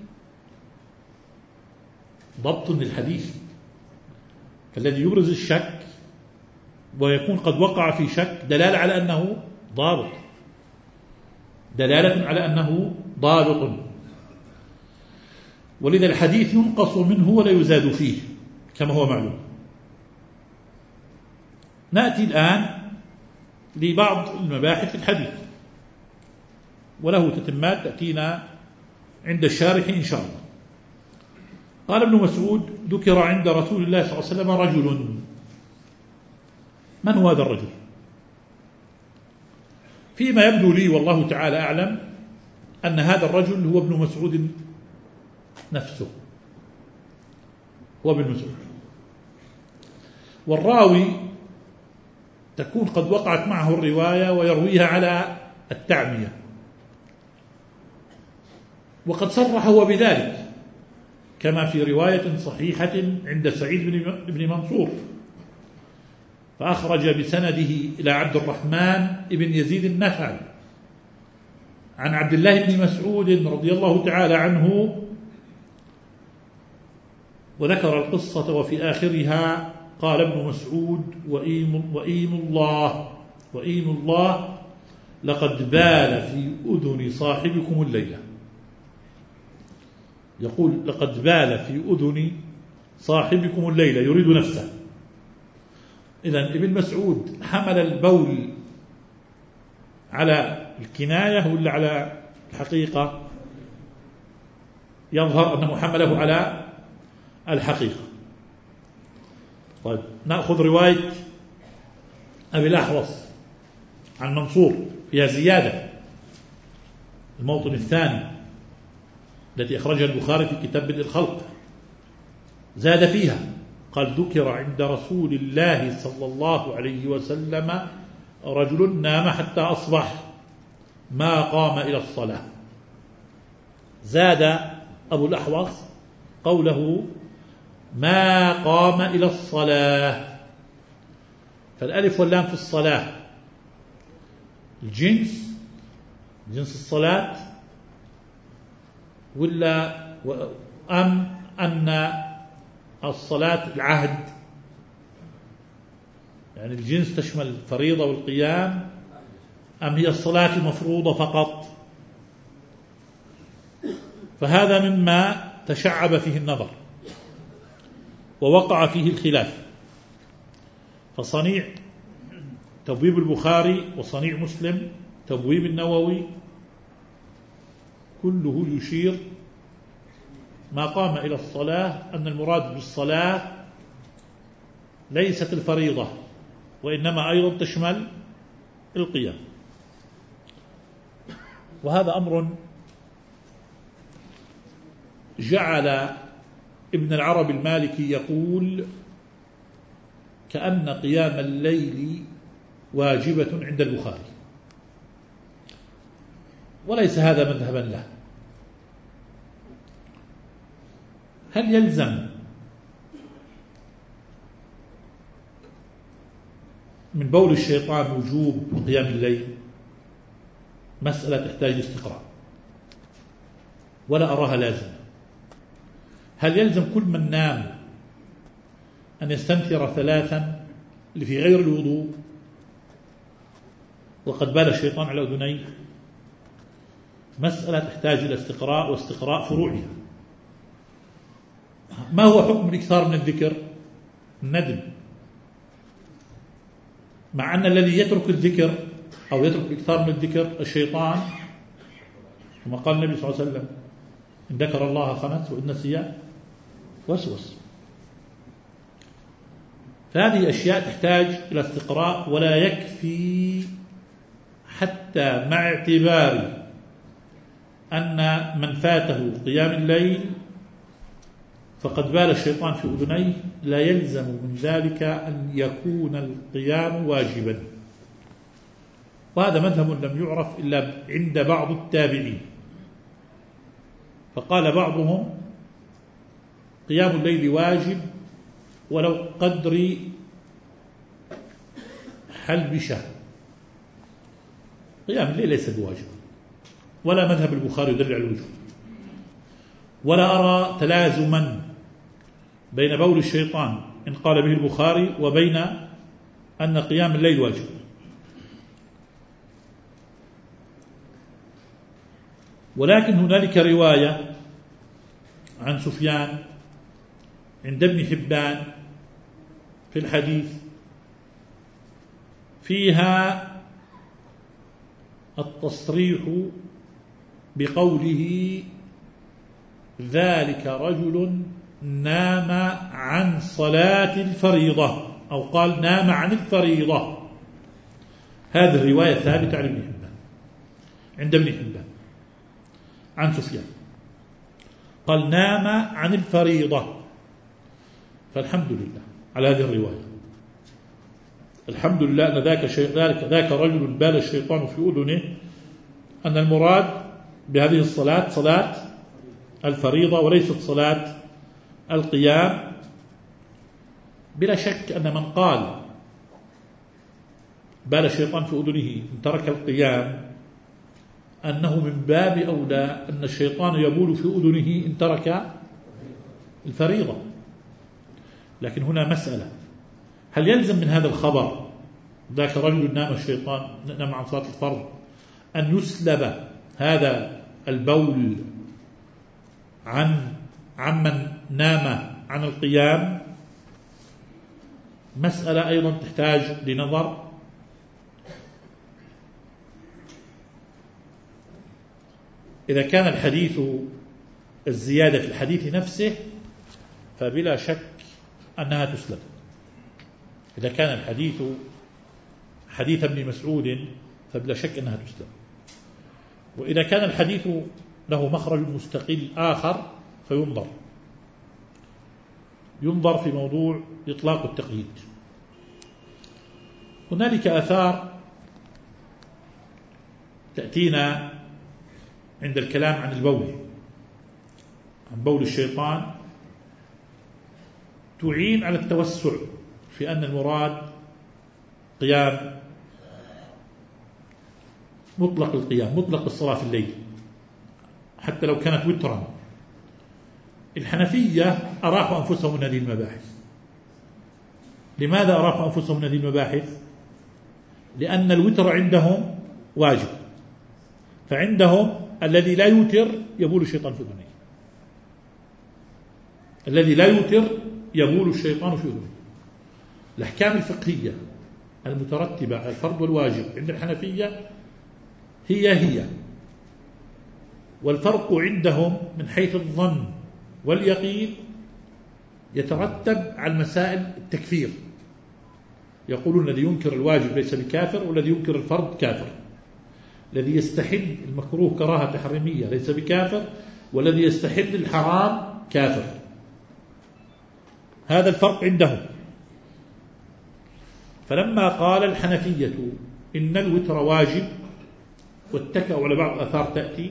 ضبط للحديث، فالذي يبرز الشك ويكون قد وقع في شك دلالة على أنه ضابط، دلالة على أنه ضابط. ولذا الحديث ينقص منه ولا يزاد فيه كما هو معلوم. نأتي الآن لبعض المباحث في الحديث، وله تتمات تأتينا عند الشارح إن شاء الله. قال ابن مسعود: ذكر عند رسول الله صلى الله عليه وسلم رجل. من هو هذا الرجل؟ فيما يبدو لي والله تعالى أعلم أن هذا الرجل هو ابن مسعود نفسه، هو ابن مسعود، والراوي تكون قد وقعت معه الرواية ويرويها على التعمية، وقد صرح هو بذلك كما في رواية صحيحة عند سعيد بن منصور، فأخرج بسنده إلى عبد الرحمن بن يزيد النخعي عن عبد الله بن مسعود رضي الله تعالى عنه، وذكر القصة وفي آخرها قال ابن مسعود: وإيم, وإيم الله وإيم الله لقد بال في أذن صاحبكم الليلة. يقول: لقد بال في أذن صاحبكم الليلة، يريد نفسه. إذن ابن مسعود حمل البول على الكناية ولا على الحقيقة؟ يظهر أنه حمله على الحقيقة. طيب، نأخذ رواية أبي الأحوص عن منصور، فيها زيادة، الموطن الثاني التي أخرجها البخاري في كتاب بدء الخلق، زاد فيها قال: ذكر عند رسول الله صلى الله عليه وسلم رجل نام حتى أصبح ما قام إلى الصلاة. زاد أبو الأحوص قوله: ما قام إلى الصلاة، فالألف واللام في الصلاة الجنس، جنس الصلاة، ولا أم أن الصلاة العهد، يعني الجنس تشمل الفريضة والقيام، أم هي الصلاة المفروضة فقط؟ فهذا مما تشعب فيه النظر ووقع فيه الخلاف. فصنيع تبويب البخاري وصنيع مسلم تبويب النووي كله يشير ما قام إلى الصلاة أن المراد بالصلاة ليست الفريضة، وإنما أيضا تشمل القيام. وهذا أمر جعل ابن العربي المالكي يقول: كأن قيام الليل واجبة عند البخاري، وليس هذا مذهبا له. هل يلزم من بول الشيطان وجوب قيام الليل؟ مسألة تحتاج استقراء، ولا أراها لازمة. هل يلزم كل من نام أن يستنثر ثلاثا في غير الوضوء وقد بال الشيطان على أذنيه؟ مسألة تحتاج إلى استقراء واستقراء فروعها. ما هو حكم الإكثار من الذكر؟ الندم، مع أن الذي يترك الذكر أو يترك الإكثار من الذكر الشيطان، كما قال النبي صلى الله عليه وسلم: إن ذكر الله خنس وإن نسي وسوس. فهذه أشياء تحتاج إلى استقراء، ولا يكفي حتى مع اعتبار أن من فاته قيام الليل فقد بال الشيطان في أذنيه لا يلزم من ذلك أن يكون القيام واجبا. وهذا مذهب لم يعرف إلا عند بعض التابعين. فقال بعضهم قيام الليل واجب ولو قدر حلبشة. قيام الليل ليس بواجب، ولا مذهب البخاري يدل على الوجوب، ولا أرى تلازما بين بول الشيطان إن قال به البخاري وبين أن قيام الليل واجب. ولكن هنالك رواية عن سفيان عند ابن حبان في الحديث فيها التصريح بقوله ذلك رجل نام عن صلاة الفريضة، أو قال نام عن الفريضة. هذه الرواية ثابتة عن ابن حبان عند ابن حبان عن سفيان، قال نام عن الفريضة. فالحمد لله على هذه الرواية، الحمد لله أن ذاك, ذاك, ذاك رجل بال الشيطان في أذنه أن المراد بهذه الصلاة صلاة الفريضة وليست صلاة القيام. بلا شك أن من قال بال الشيطان في أذنه إن ترك القيام أنه من باب أولى أن الشيطان يبول في أذنه إن ترك الفريضة. لكن هنا مسألة، هل يلزم من هذا الخبر ذاك رجل نام الشيطان نام عن صلاة الفرض أن يسلب هذا البول عن عمن نام عن القيام؟ مسألة أيضا تحتاج لنظر. إذا كان الحديث الزيادة في الحديث نفسه فبلا شك أنها تسلب. إذا كان الحديث حديث ابن مسعود فبلا شك أنها تسلب. وإذا كان الحديث له مخرج مستقل آخر فينظر ينظر في موضوع إطلاق التقييد. هنالك آثار تأتينا عند الكلام عن البول، عن بول الشيطان، تعين على التوسع في أن المراد قيام مطلق القيام، مطلق الصلاة في الليل حتى لو كانت وترا. الحنفية أراحوا أنفسهم من هذه المباحث. لماذا أراحوا أنفسهم من هذه المباحث؟ لأن الوتر عندهم واجب، فعندهم الذي لا يوتر يبول الشيطان في أذنه، الذي لا يوتر يبول الشيطان في أذنه. الأحكام الفقهية المترتبة على الفرض والواجب عند الحنفية هي هي، والفرق عندهم من حيث الظن واليقين يترتب على مسائل التكفير. يقولون الذي ينكر الواجب ليس بكافر، والذي ينكر الفرض كافر. الذي يستحل المكروه كراهة تحريمية ليس بكافر، والذي يستحل الحرام كافر. هذا الفرق عندهم. فلما قال الحنفية إن الوتر واجب واتكأوا على بعض الآثار تأتي،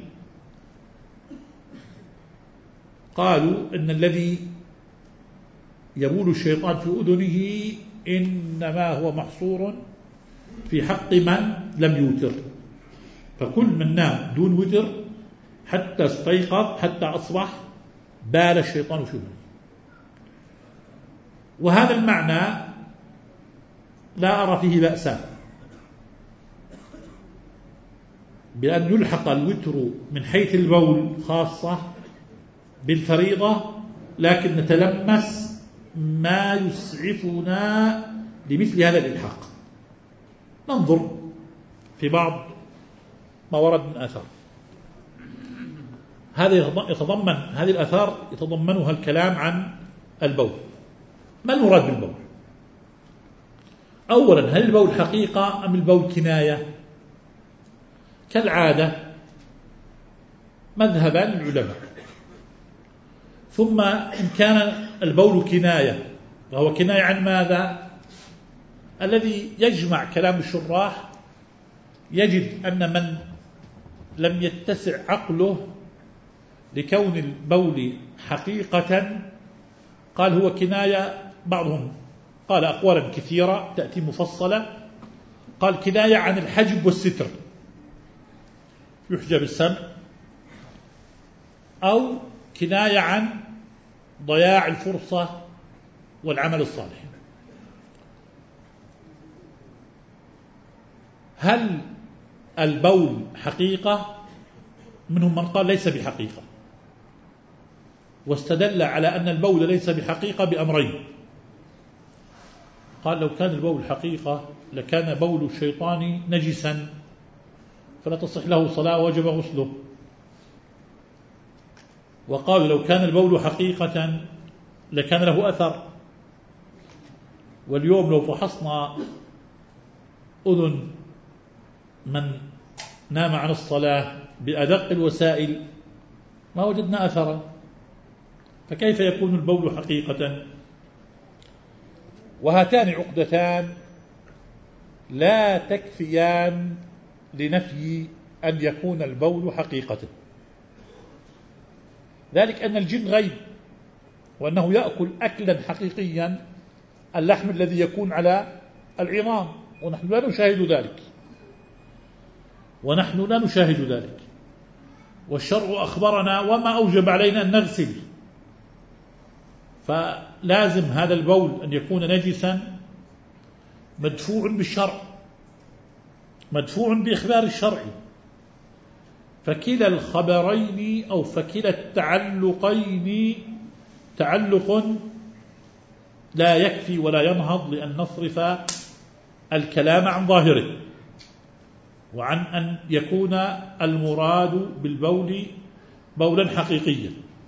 قالوا إن الذي يبول الشيطان في أذنه إنما هو محصور في حق من لم يوتر. فكل من نام دون وتر حتى استيقظ حتى أصبح بال الشيطان في أذنه. وهذا المعنى لا أرى فيه بأسا بأن يلحق الوتر من حيث البول خاصة بالفريضة، لكن نتلمس ما يسعفنا لمثل هذا الإلحاق. ننظر في بعض ما ورد من آثار. هذا يتضمن هذه الآثار يتضمنها الكلام عن البول. ما المراد بالبول؟ أولا، هل البول حقيقة أم البول كناية؟ كالعادة مذهبان العلماء، ثم إن كان البول كناية، وهو كناية عن ماذا؟ الذي يجمع كلام الشراح يجد أن من لم يتسع عقله لكون البول حقيقة قال هو كناية. بعضهم قال أقوالا كثيرة تأتي مفصلة، قال كناية عن الحجب والستر، يحجب السمع، أو كناية عن ضياع الفرصة والعمل الصالح. هل البول حقيقة؟ منهم من قال ليس بحقيقة، واستدل على أن البول ليس بحقيقة بأمرين. قال لو كان البول حقيقة لكان بول الشيطان نجسا فلا تصح له صلاة وجب غسله. وقالوا لو كان البول حقيقة لكان له أثر. واليوم لو فحصنا أذن من نام عن الصلاة بأدق الوسائل ما وجدنا أثرا، فكيف يكون البول حقيقة؟ وهاتان عقدتان لا تكفيان لنفي أن يكون البول حقيقة. ذلك أن الجن غيب، وأنه يأكل أكلا حقيقيا اللحم الذي يكون على العظام، ونحن لا نشاهد ذلك ونحن لا نشاهد ذلك والشرع أخبرنا وما أوجب علينا أن نغسل. فلازم هذا البول أن يكون نجسا مدفوع بالشرع، مدفوع بإخبار الشرع. فكلا الخبرين أو فكلا التعلقين تعلق لا يكفي ولا ينهض لأن نصرف الكلام عن ظاهره، وعن أن يكون المراد بالبول بولا حقيقيا.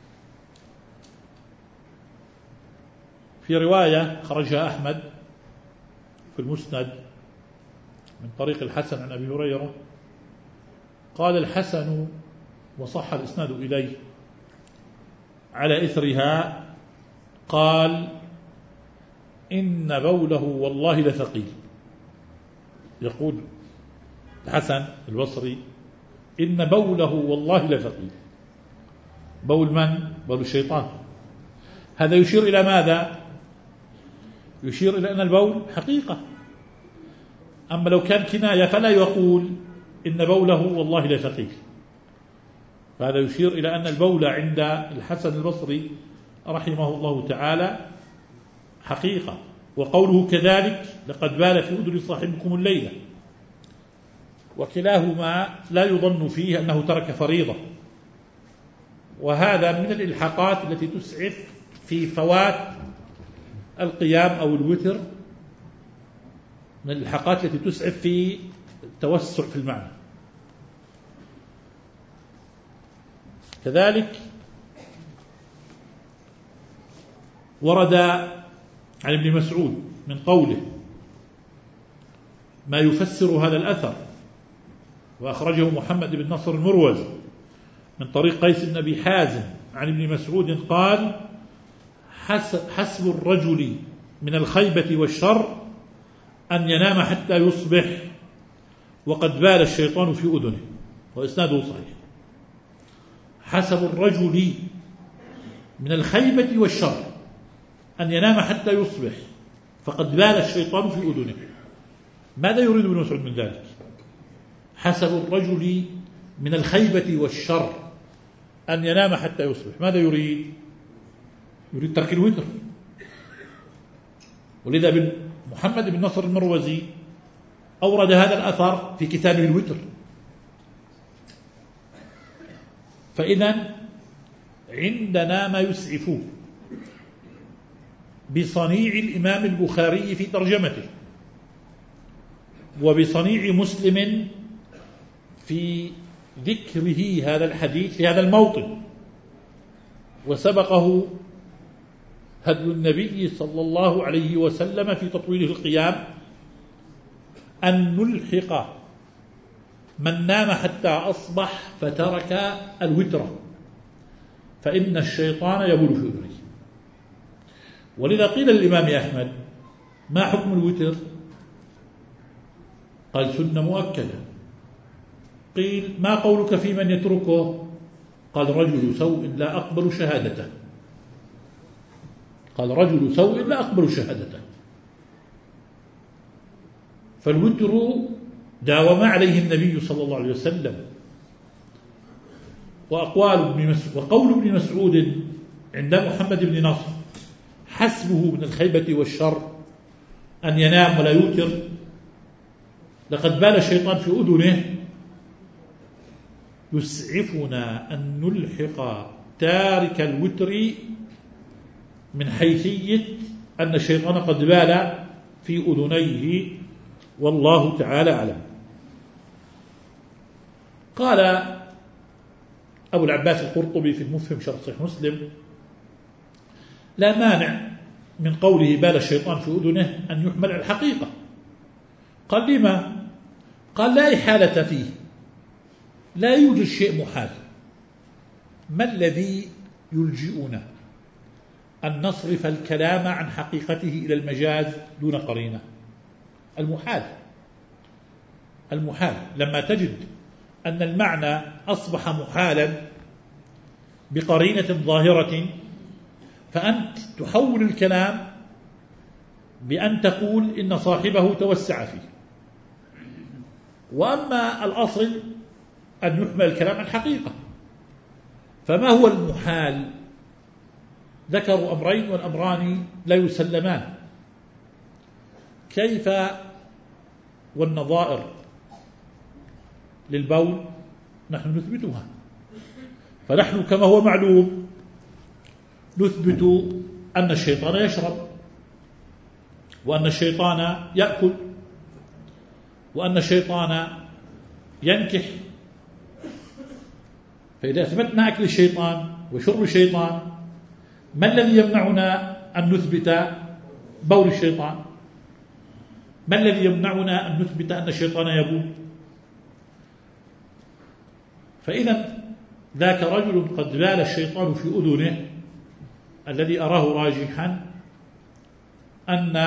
في رواية خرجها أحمد في المسند من طريق الحسن عن أبي هريرة قال الحسن وصح الإسناد إليه على إثرها قال إن بوله والله لثقيل. يقول الحسن البصري إن بوله والله لثقيل. بول من؟ بول الشيطان. هذا يشير إلى ماذا؟ يشير إلى أن البول حقيقة. أما لو كان كناية فلا يقول إن بوله والله لثقيل. فهذا يشير إلى أن البول عند الحسن البصري رحمه الله تعالى حقيقة. وقوله كذلك لقد بال في أذن صاحبكم الليلة، وكلاهما لا يظن فيه أنه ترك فريضة، وهذا من الإلحاقات التي تسعف في فوات القيام أو الوتر، من الإلحاقات التي تسعف في التوسع في المعنى. كذلك ورد عن ابن مسعود من قوله ما يفسر هذا الأثر، وأخرجه محمد بن نصر المروزي من طريق قيس بن أبي حازم عن ابن مسعود قال حسب الرجل من الخيبة والشر أن ينام حتى يصبح وقد بال الشيطان في أذنه، وإسناده صحيح. حسب الرجل من الخيبة والشر أن ينام حتى يصبح فقد بال الشيطان في أذنه. ماذا يريد ابن مسعود من ذلك؟ حسب الرجل من الخيبة والشر أن ينام حتى يصبح، ماذا يريد؟ يريد ترك الوتر. ولذا ابن محمد بن نصر المروزي أورد هذا الأثر في كتابه الوتر. فإذا عندنا ما يسعفه بصنيع الإمام البخاري في ترجمته، وبصنيع مسلم في ذكره هذا الحديث في هذا الموطن. وسبقه هدي النبي صلى الله عليه وسلم في تطويله القيام أن نلحق من نام حتى أصبح فترك الوتر، فإن الشيطان يبول في أذنه. ولذا قيل للإمام أحمد: ما حكم الوتر؟ قال: سنة مؤكدة. قيل: ما قولك في من يتركه؟ قال: رجل سوء لا أقبل شهادته. قال: رجل سوء لا أقبل شهادته. فالوتر داوم عليه النبي صلى الله عليه وسلم. وأقوال ابن مسعود وقول ابن مسعود عند محمد بن نصر: حسبه من الخيبة والشر أن ينام ولا يوتر، لقد بال الشيطان في أذنه، يسعفنا أن نلحق تارك الوتر من حيثية أن الشيطان قد بال في أذنيه، والله تعالى أعلم. قال أبو العباس القرطبي في المفهم شرح صحيح مسلم: لا مانع من قوله بال الشيطان في أذنه أن يحمل على الحقيقة. قال: لما؟ قال: لا إحالة فيه، لا يوجد شيء محال. ما الذي يلجئنا أن نصرف الكلام عن حقيقته إلى المجاز دون قرينة؟ المحال. المحال لما تجد أن المعنى أصبح محالا بقرينة ظاهرة، فأنت تحول الكلام بأن تقول إن صاحبه توسع فيه. وأما الأصل أن يحمل الكلام عن حقيقة. فما هو المحال؟ ذكروا أمرين والأمران لا يسلمان. كيف والنظائر للبول نحن نثبتها، فنحن كما هو معلوم نثبت أن الشيطان يشرب، وأن الشيطان يأكل، وأن الشيطان ينكح. فإذا أثبتنا أكل الشيطان وشرب الشيطان، ما الذي يمنعنا أن نثبت بول الشيطان؟ ما الذي يمنعنا أن نثبت أن الشيطان يبول؟ فإذا ذاك رجل قد بال الشيطان في أذنه، الذي أراه راجحا أن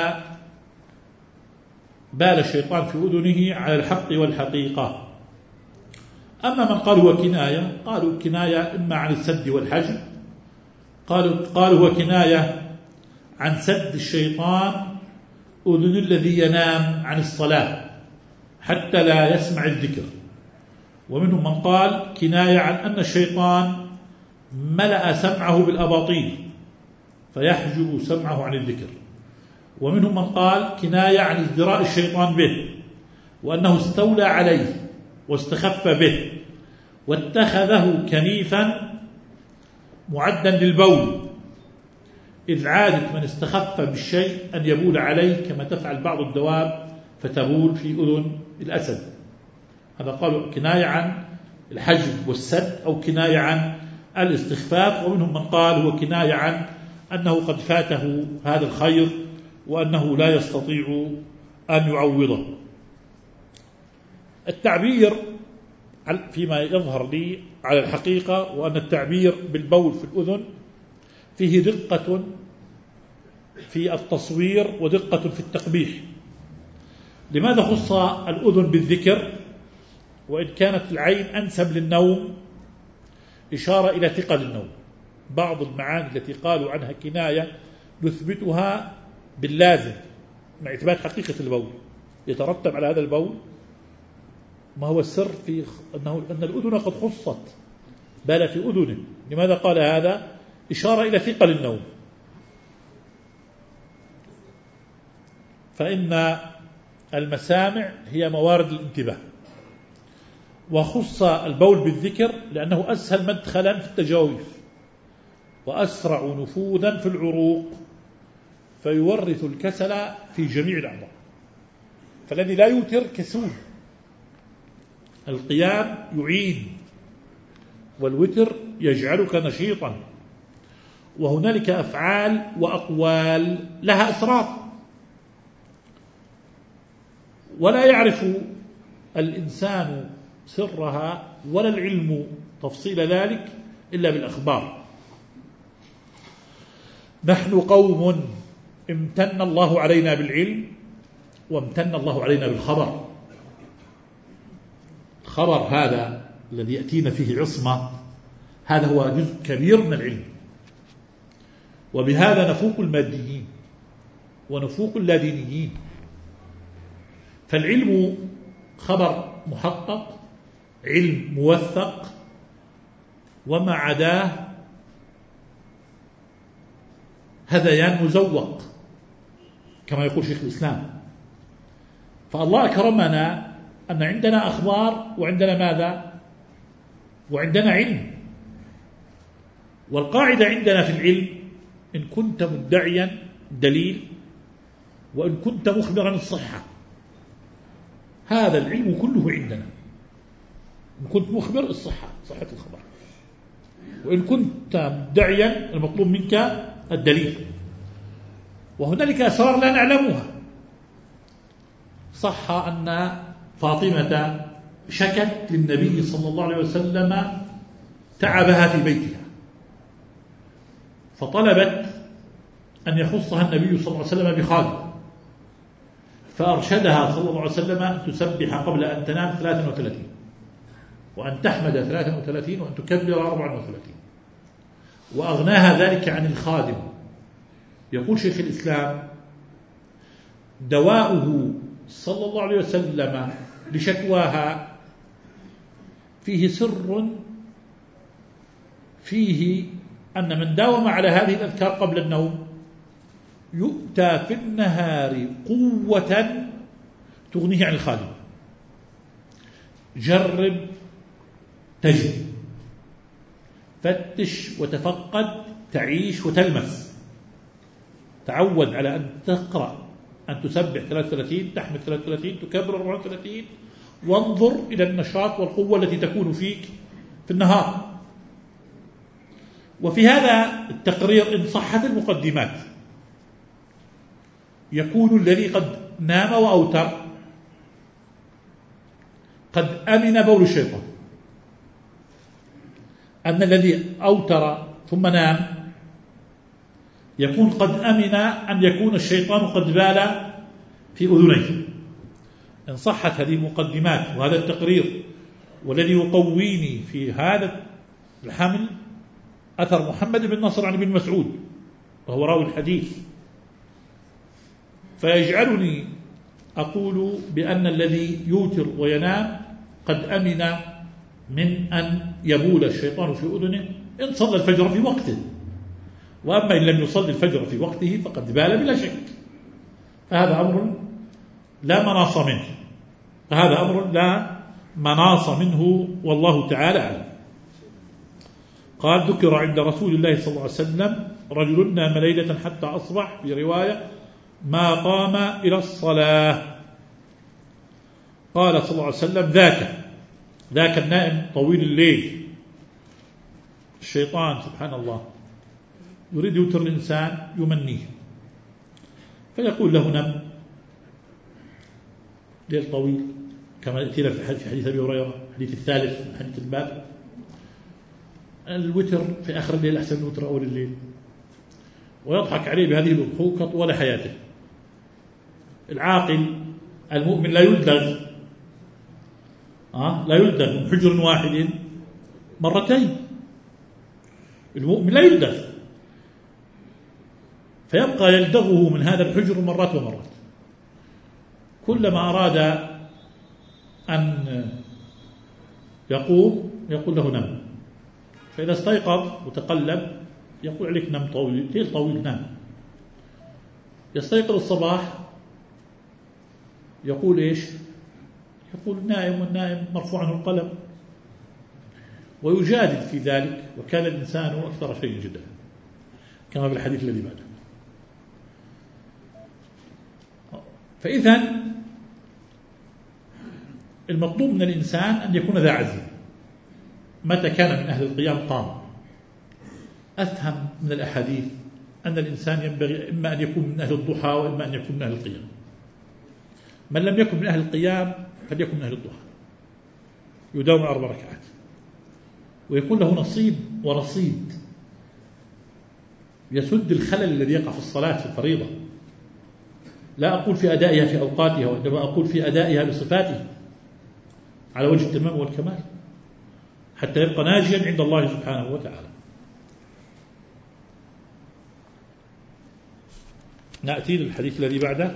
بال الشيطان في أذنه على الحق والحقيقة. أما من قالوا هو كناية، قالوا كناية إما عن السد والحجب، قالوا, قالوا هو كناية عن سد الشيطان أذن الذي ينام عن الصلاة حتى لا يسمع الذكر. ومنهم من قال كناية عن أن الشيطان ملأ سمعه بالأباطيل فيحجب سمعه عن الذكر. ومنهم من قال كناية عن ازدراء الشيطان به، وأنه استولى عليه واستخف به واتخذه كنيفا معدا للبول، إذ عادة من استخف بالشيء أن يبول عليه كما تفعل بعض الدواب فتبول في أذن الأسد. هذا قالوا كناية عن الحجب والسد أو كناية عن الاستخفاف. ومنهم من قال هو كناية عن أنه قد فاته هذا الخير وأنه لا يستطيع أن يعوضه. التعبير فيما يظهر لي على الحقيقة وأن التعبير بالبول في الأذن فيه دقة في التصوير ودقة في التقبيح. لماذا خص الأذن بالذكر وإن كانت العين أنسب للنوم إشارة إلى ثقل النوم؟ بعض المعاني التي قالوا عنها كناية نثبتها باللازم مع إثبات حقيقة البول. يترتب على هذا البول ما هو السر في أنه أن الأذن قد خصت بال في أذنه. لماذا قال هذا؟ إشارة إلى ثقل النوم. فإن المسامع هي موارد الانتباه، وخص البول بالذكر لأنه أسهل مدخلا في التجاويف وأسرع نفوذا في العروق، فيورث الكسل في جميع الأعضاء. فالذي لا يوتر كسول، القيام يعين والوتر يجعلك نشيطا. وهنالك أفعال وأقوال لها أسرار ولا يعرف الإنسان سرها ولا العلم تفصيل ذلك إلا بالأخبار. نحن قوم امتن الله علينا بالعلم وامتن الله علينا بالخبر. الخبر هذا الذي يأتينا فيه عصمة هذا هو جزء كبير من العلم، وبهذا نفوق الماديين ونفوق اللادينيين. فالعلم خبر محقق، علم موثق، وما عداه هذيان مزوق كما يقول شيخ الإسلام. فالله أكرمنا أن عندنا أخبار وعندنا ماذا؟ وعندنا علم. والقاعدة عندنا في العلم إن كنت مدعيا دليل وإن كنت مخبرا الصحة. هذا العلم كله عندنا. إن كنت مخبر الصحة، صحة الخبر، وإن كنت مدعيا المطلوب منك الدليل. وهنالك أسرار لا نعلمها. صح أن فاطمة شكت للنبي صلى الله عليه وسلم تعبها في بيتها، فطلبت أن يخصها النبي صلى الله عليه وسلم بخادم، فأرشدها صلى الله عليه وسلم أن تسبح قبل أن تنام ثلاثا وثلاثين، وأن تحمد ثلاثا وثلاثين، وأن تكبر أربعا وثلاثين، وأغناها ذلك عن الخادم. يقول شيخ الإسلام: دواؤه صلى الله عليه وسلم لشكواها فيه سر، فيه أن من داوم على هذه الأذكار قبل النوم يؤتى في النهار قوة تغنيه عن الخادم. جرب تجد، فتش وتفقد، تعيش وتلمس. تعود على أن تقرأ، أن تسبح ثلاثة وثلاثين، تحمد ثلاثة وثلاثين، تكبر أربعة وثلاثين، وانظر إلى النشاط والقوة التي تكون فيك في النهار. وفي هذا التقرير إن صحت المقدمات يكون الذي قد نام وأوتر قد أمن بول الشيطان. أن الذي أوتر ثم نام يكون قد أمن أن يكون الشيطان قد بال في أذنيه. إن صحت هذه المقدمات وهذا التقرير، والذي يقويني في هذا الحمل أثر محمد بن نصر عن ابن مسعود وهو راوي الحديث، فيجعلني أقول بأن الذي يوتر وينام قد أمن من أن يبول الشيطان في أذنه إن صلى الفجر في وقته. وأما إن لم يصلي الفجر في وقته فقد بال بلا شك، فهذا أمر لا مناص منه، فهذا أمر لا مناص منه والله تعالى أعلم. قال: ذكر عند رسول الله صلى الله عليه وسلم رجل نام ليلة حتى أصبح، في رواية ما قام إلى الصلاة. قال صلى الله عليه وسلم: ذاك ذاك النائم طويل الليل. الشيطان سبحان الله يريد يوتر الإنسان، يمنيه، فيقول له: نم، ليل طويل، كما يأتينا في حديث أبي هريرة، الحديث الثالث من حديث الباب. الوتر في آخر الليل أحسن من وتر أول الليل، ويضحك عليه بهذه الضحوكة طوال حياته. العاقل المؤمن لا يلدغ آه لا يلدغ من حجر واحد مرتين. المؤمن لا يلدغ، فيبقى يلدغه من هذا الحجر مرات ومرات. كلما أراد أن يقوم يقول له: نم. فإذا استيقظ وتقلب يقول: عليك نم طويل، ليل طويل، نام. يستيقظ الصباح يقول إيش؟ يقول: نائم، والنائم مرفوع عنه القلم، ويجادل في ذلك. وكان الإنسان أكثر شيء جدا، كما في الحديث الذي بعده. فإذا المطلوب من الإنسان أن يكون ذا عزم. متى كان من أهل القيام قام. أفهم من الأحاديث أن الإنسان ينبغي إما أن يكون من أهل الضحى وإما أن يكون من أهل القيام. من لم يكن من أهل القيام فليكن من أهل الضحى، يداوم أربع ركعات، ويكون له نصيب ورصيد يسد الخلل الذي يقع في الصلاة في الفريضة. لا أقول في أدائها في أوقاتها، وإنما أقول في أدائها بصفاتها على وجه التمام والكمال حتى يبقى ناجيا عند الله سبحانه وتعالى. نأتي للحديث الذي بعده.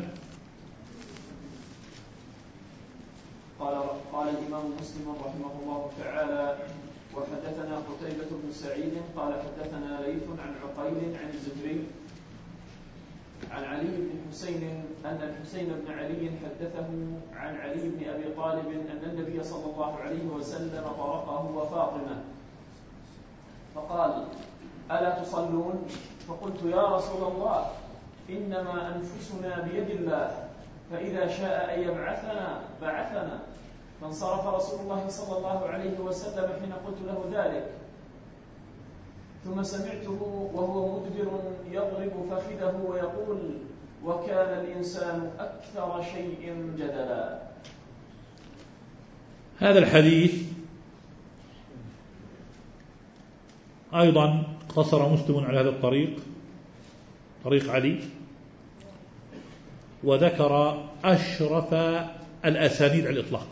قال قال الإمام مسلم رحمه الله تعالى: وحدثنا قتيبة بن سعيد قال حدثنا ليث عن عقيل عن الزهري عن علي بن حسين أن الحسين بن علي حدثه عن علي بن أبي طالب أن النبي صلى الله عليه وسلم طرقه وفاطمة فقال: ألا تصلون؟ فقلت: يا رسول الله، إنما أنفسنا بيد الله، فإذا شاء أن يبعثنا بعثنا. فانصرف رسول الله صلى الله عليه وسلم حين قلت له ذلك، ثم سمعته وهو مدبر يضرب فخذه ويقول: وكان الإنسان أكثر شيء جدلا. هذا الحديث أيضا قصر مسلم على هذا الطريق، طريق علي، وذكر أشرف الأسانيد على الإطلاق.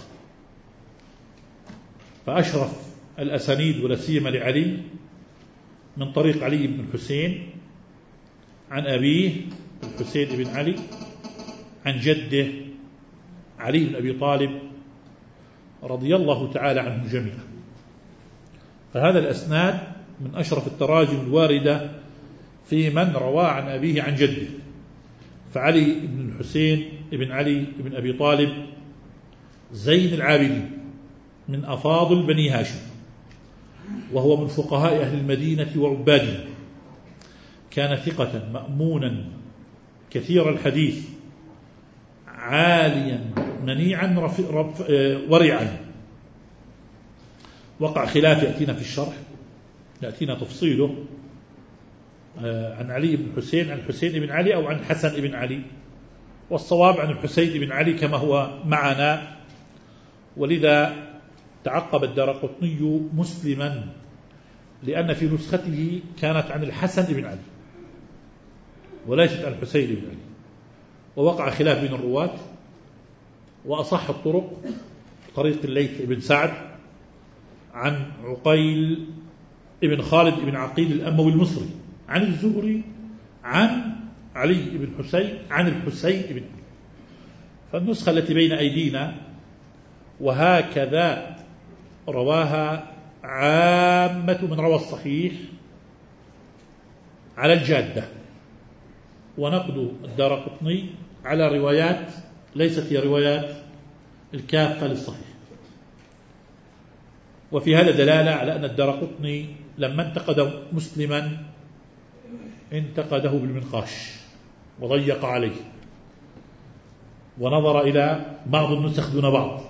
فأشرف الأسانيد ولا سيما لعلي من طريق علي بن الحسين عن أبيه الحسين بن علي عن جده علي بن أبي طالب رضي الله تعالى عنهم جميعا. فهذا الأسناد من أشرف التراجم الواردة في من روى عن أبيه عن جده. فعلي بن الحسين بن علي بن أبي طالب زين العابدين من أفاضل بني هاشم، وهو من فقهاء أهل المدينة وعبادها. كان ثقة مأمونا كثير الحديث عاليا منيعا ورعا. وقع خلاف يأتينا في الشرح، يأتينا تفصيله عن علي بن الحسين عن الحسين بن علي أو عن حسن بن علي، والصواب عن الحسين بن علي كما هو معنا. ولذا تعقب الدارقطني مسلما لأن في نسخته كانت عن الحسن بن علي وليست عن الحسين بن علي، ووقع خلاف بين الرواة. وأصح الطرق طريق الليث بن سعد عن عقيل بن خالد بن عقيل الأموي المصري عن الزهري عن علي بن حسين عن الحسين بن علي. فالنسخة التي بين أيدينا وهكذا رواها عامة من روى الصحيح على الجادة. ونقد الدارقطني على روايات ليست هي روايات الكافة للصحيح. وفي هذا دلالة على أن الدارقطني لما انتقد مسلما انتقده بالمنقاش وضيق عليه ونظر إلى بعض النسخ دون بعض.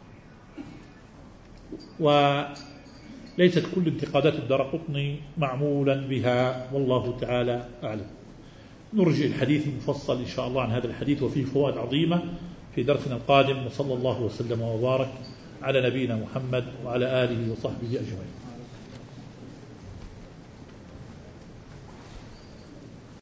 وليست كل انتقادات الدارقطني معمولا بها، والله تعالى أعلم. نرجع الحديث المفصل إن شاء الله عن هذا الحديث وفيه فوائد عظيمة في درسنا القادم، وصلى الله وسلم وبارك على نبينا محمد وعلى آله وصحبه أجمعين.